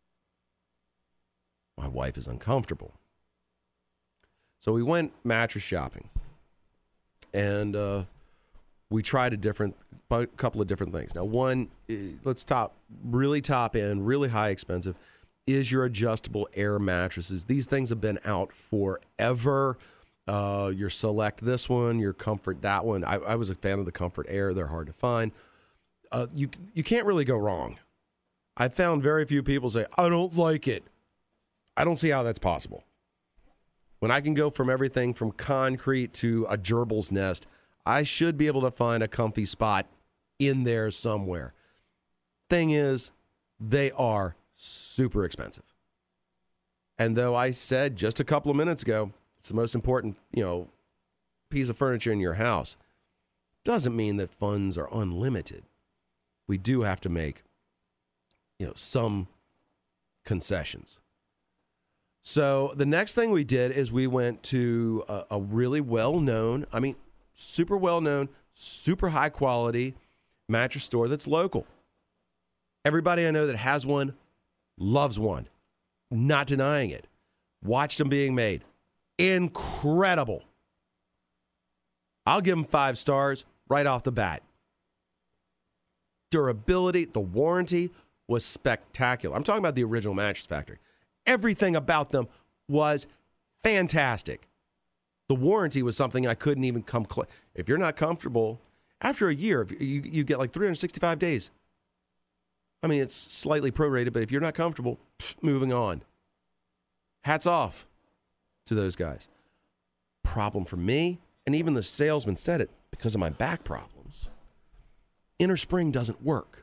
My wife is uncomfortable. So we went mattress shopping, and we tried a couple of different things. Now, one, let's really top end, really high expensive, is your adjustable air mattresses. These things have been out forever. Your Select this one, your Comfort that one. I was a fan of the Comfort Air. They're hard to find. You can't really go wrong. I found very few people say, I don't like it. I don't see how that's possible. When I can go from everything from concrete to a gerbil's nest, I should be able to find a comfy spot in there somewhere. Thing is, they are super expensive. And though I said just a couple of minutes ago, it's the most important, piece of furniture in your house, doesn't mean that funds are unlimited. We do have to make, some concessions. So the next thing we did is we went to a really well-known, super well-known, super high-quality mattress store that's local. Everybody I know that has one loves one. Not denying it. Watched them being made. Incredible. I'll give them 5 stars right off the bat. Durability, the warranty was spectacular. I'm talking about the original Mattress Factory. Everything about them was fantastic. The warranty was something I couldn't even come close. If you're not comfortable, after a year, you get like 365 days. It's slightly prorated, but if you're not comfortable, moving on. Hats off to those guys. Problem for me, and even the salesman said it, because of my back problems, inner spring doesn't work.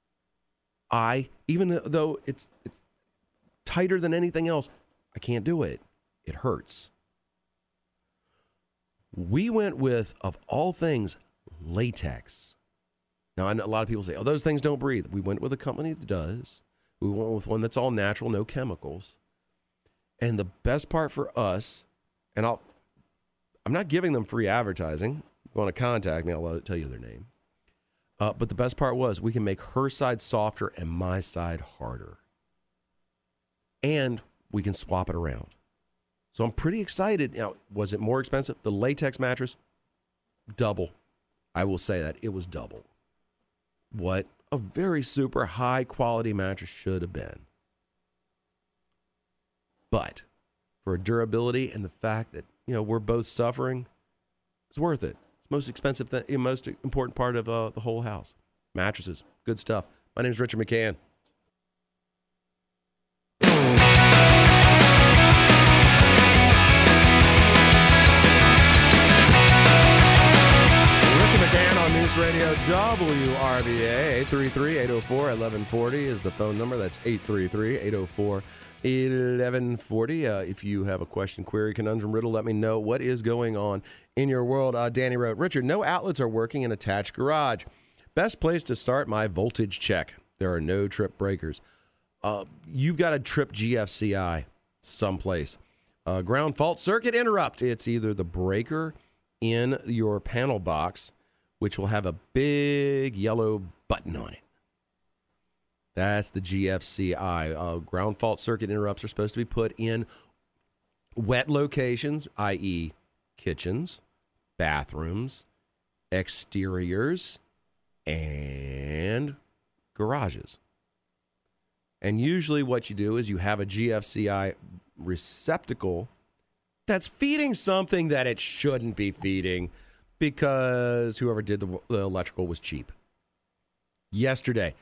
Even though it's tighter than anything else, I can't do it. It hurts. We went with, of all things, latex. Now, I know a lot of people say, those things don't breathe. We went with a company that does. We went with one that's all natural, no chemicals. And the best part for us, and I'm not giving them free advertising. If you want to contact me, I'll tell you their name. But the best part was we can make her side softer and my side harder. And we can swap it around. So I'm pretty excited. Now, was it more expensive? The latex mattress, double. I will say that. It was double what a very super high quality mattress should have been. But for durability and the fact that, we're both suffering, it's worth it. It's most expensive, most important part of the whole house. Mattresses, good stuff. My name is Richard McCann. McCann on News Radio WRVA. 833-804-1140 is the phone number. That's 833-804-1140. If you have a question, query, conundrum, riddle, let me know what is going on in your world. Danny wrote, Richard, no outlets are working in attached garage. Best place to start my voltage check. There are no trip breakers. You've got a trip GFCI someplace. Ground fault circuit interrupt. It's either the breaker in your panel box, which will have a big yellow button on it. That's the GFCI. Ground fault circuit interrupts are supposed to be put in wet locations, i.e. kitchens, bathrooms, exteriors, and garages. And usually what you do is you have a GFCI receptacle that's feeding something that it shouldn't be feeding because whoever did the electrical was cheap. Yesterday.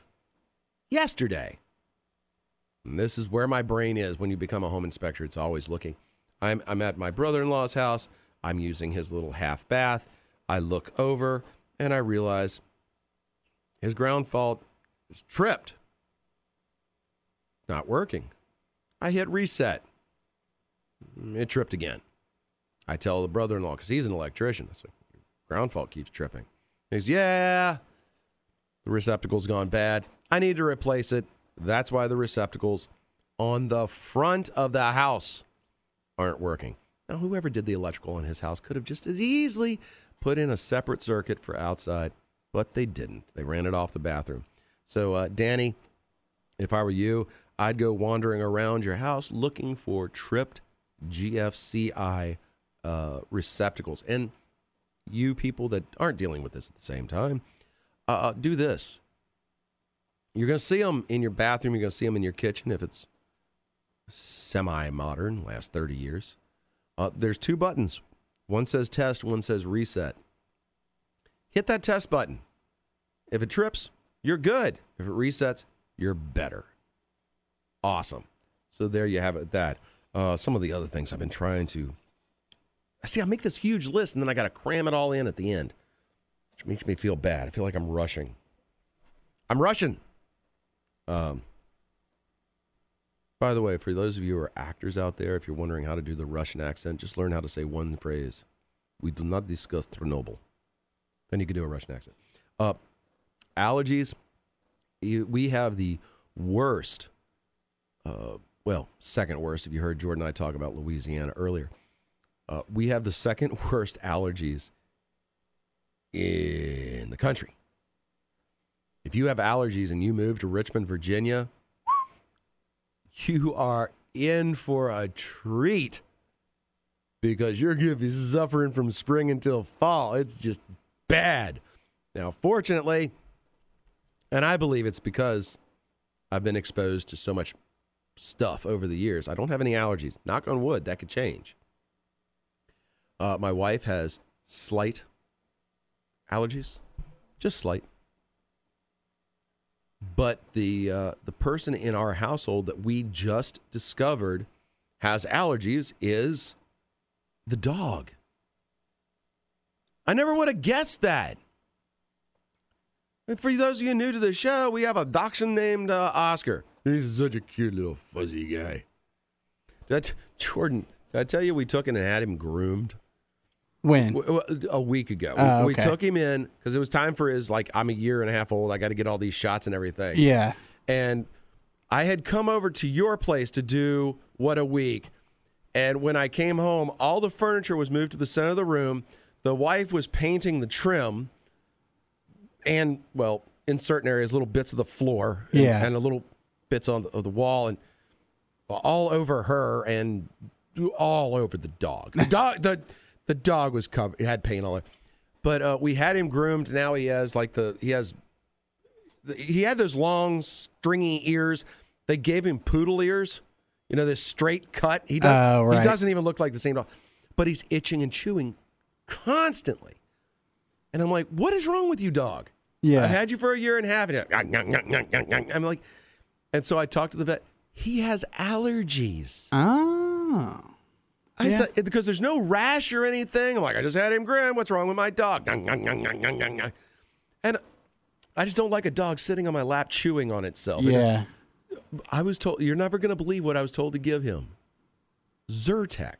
And this is where my brain is when you become a home inspector. It's always looking. I'm at my brother-in-law's house. I'm using his little half bath. I look over and I realize his ground fault is tripped. Not working. I hit reset. It tripped again. I tell the brother-in-law, because he's an electrician, I say, ground fault keeps tripping. He goes, yeah, the receptacle's gone bad. I need to replace it. That's why the receptacles on the front of the house aren't working. Now, whoever did the electrical in his house could have just as easily put in a separate circuit for outside, but they didn't. They ran it off the bathroom. So, Danny, if I were you, I'd go wandering around your house looking for tripped GFCI receptacles. And you people that aren't dealing with this at the same time, do this. You're going to see them in your bathroom. You're going to see them in your kitchen if it's semi-modern, last 30 years. There's two buttons. One says test, one says reset. Hit that test button. If it trips, you're good. If it resets, you're better. Awesome. So there you have it. That. Some of the other things I've been trying to... I make this huge list, and then I got to cram it all in at the end, which makes me feel bad. I feel like I'm rushing. I'm rushing. By the way, for those of you who are actors out there, if you're wondering how to do the Russian accent, just learn how to say one phrase. We do not discuss Chernobyl. Then you can do a Russian accent. Allergies. We have the worst, second worst, if you heard Jordan and I talk about Louisiana earlier. We have the second worst allergies in the country. If you have allergies and you move to Richmond, Virginia, you are in for a treat because you're going to be suffering from spring until fall. It's just bad. Now, fortunately, and I believe it's because I've been exposed to so much stuff over the years, I don't have any allergies. Knock on wood, that could change. My wife has slight allergies, just slight. But the person in our household that we just discovered has allergies is the dog. I never would have guessed that. And for those of you new to the show, we have a dachshund named Oscar. He's such a cute little fuzzy guy. Jordan, did I tell you we took him and had him groomed? When? A week ago. Okay. We took him in because it was time for his, I'm a year and a half old. I got to get all these shots and everything. Yeah. And I had come over to your place to do what a week. And when I came home, all the furniture was moved to the center of the room. The wife was painting the trim and, well, in certain areas, little bits of the floor and a little bits of the wall and all over her and all over the dog. The dog was covered. It had paint all over. But we had him groomed. Now he has he had those long stringy ears. They gave him poodle ears. You know, this straight cut. He doesn't even look like the same dog. But he's itching and chewing constantly. And I'm like, what is wrong with you, dog? Yeah. I had you for a year and a half. And I'm like, and so I talked to the vet. He has allergies. Oh. I said, because there's no rash or anything. I'm like, I just had him groomed. What's wrong with my dog? And I just don't like a dog sitting on my lap chewing on itself. Yeah. I was told, you're never going to believe what I was told to give him. Zyrtec.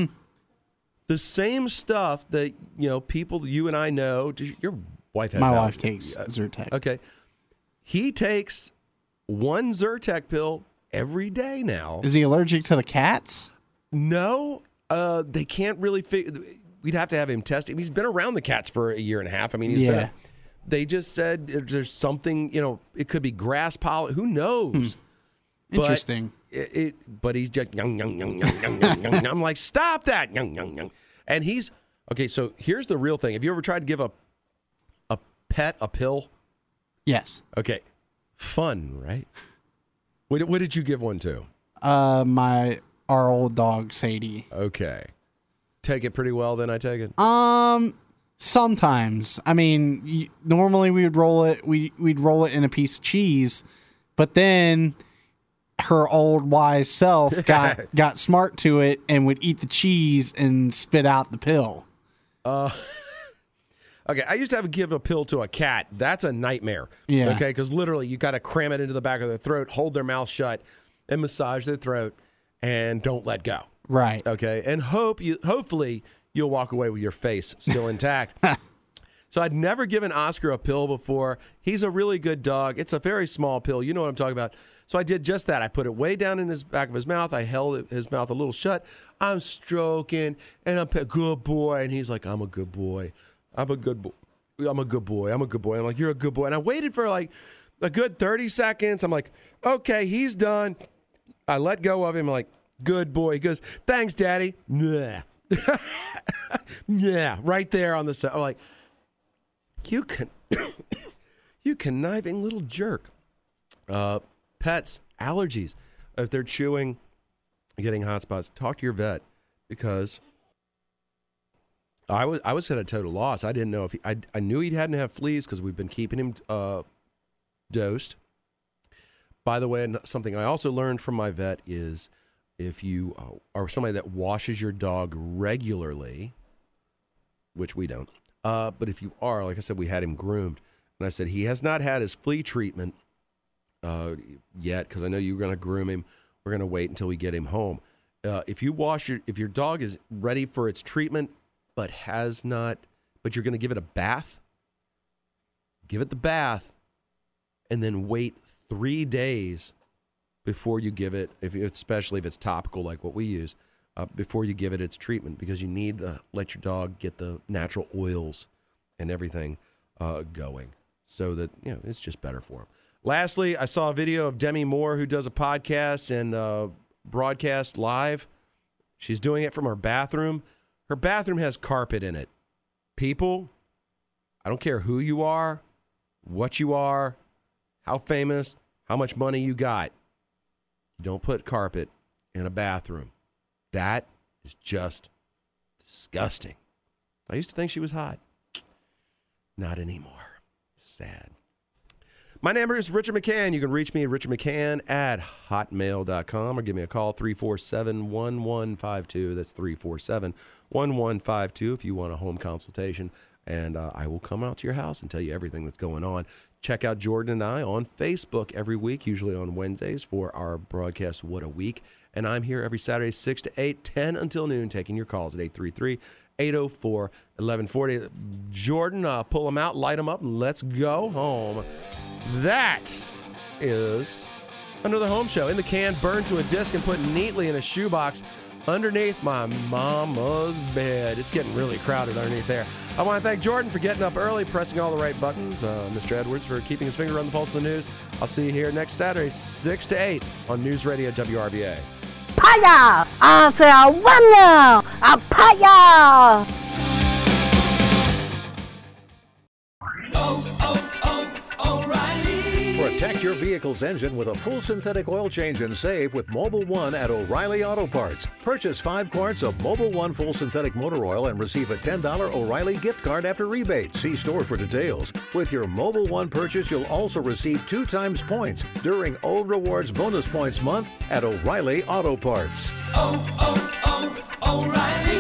The same stuff that, people you and I know. Your wife has My allergies. wife takes Zyrtec. Okay. He takes one Zyrtec pill every day now. Is he allergic to the cats? No. They can't really figure. We'd have to have him tested. He's been around the cats for a year and a half. I mean, they just said there's something, it could be grass pollen. Who knows? Interesting. But he's just young. I'm like, stop that, young. And he's okay. So here's the real thing. Have you ever tried to give a pet a pill? Yes. Okay. Fun, right? What did you give one to? Our old dog Sadie. Okay. Take it pretty well. Then I take it. Sometimes. I mean, normally we would roll it. We'd roll it in a piece of cheese, but then her old wise self got smart to it and would eat the cheese and spit out the pill. Okay, I used to give a pill to a cat. That's a nightmare. Yeah. Okay, because literally you got to cram it into the back of their throat, hold their mouth shut, and massage their throat, and don't let go. Right. Okay, and hopefully you'll walk away with your face still intact. So I'd never given Oscar a pill before. He's a really good dog. It's a very small pill. You know what I'm talking about. So I did just that. I put it way down in his back of his mouth. I held his mouth a little shut. I'm stroking, and I'm a good boy. And he's like, I'm a good boy. I'm a good boy. I'm a good boy. I'm a good boy. I'm like, you're a good boy. And I waited for like a good 30 seconds. I'm like, okay, he's done. I let go of him. I'm like, good boy. He goes, thanks, Daddy. Yeah. Yeah, right there on the side. I'm like, you conniving little jerk. Pets, allergies. If they're chewing, getting hot spots, talk to your vet, because I was at a total loss. I didn't know if I knew he hadn't have fleas because we've been keeping him dosed. By the way, something I also learned from my vet is if you are somebody that washes your dog regularly, which we don't, but if you are, like I said, we had him groomed, and I said he has not had his flea treatment yet, because I know you're going to groom him. We're going to wait until we get him home. If your dog is ready for its treatment but has not, but you're going to give it a bath, give it the bath, and then wait 3 days before you give it, especially if it's topical like what we use, before you give it its treatment, because you need to let your dog get the natural oils and everything going, so that it's just better for him. Lastly, I saw a video of Demi Moore, who does a podcast and broadcast live. She's doing it from her bathroom. Her bathroom has carpet in it. People, I don't care who you are, what you are, how famous, how much money you got. You don't put carpet in a bathroom. That is just disgusting. I used to think she was hot. Not anymore. Sad. My name is Richard McCann. You can reach me at richardmccann@hotmail.com or give me a call, 347-1152. That's 347-1152 if you want a home consultation. And I will come out to your house and tell you everything that's going on. Check out Jordan and I on Facebook every week, usually on Wednesdays, for our broadcast, What a Week. And I'm here every Saturday, 6 to 8, 10 until noon, taking your calls at 833-804-1140. Jordan, pull them out, light them up, and let's go home. That is another home show. In the can, burned to a disc, and put neatly in a shoebox. underneath my mama's bed. It's getting really crowded underneath there. I want to thank Jordan for getting up early, pressing all the right buttons. Mr. Edwards for keeping his finger on the pulse of the news. I'll see you here next Saturday, 6 to 8 on News Radio WRVA. Paya! I feel well now! Paya! Protect your vehicle's engine with a full synthetic oil change and save with Mobil 1 at O'Reilly Auto Parts. Purchase 5 quarts of Mobil 1 full synthetic motor oil and receive a $10 O'Reilly gift card after rebate. See store for details. With your Mobil 1 purchase, you'll also receive 2 times points during O Rewards Bonus Points Month at O'Reilly Auto Parts. O'Reilly.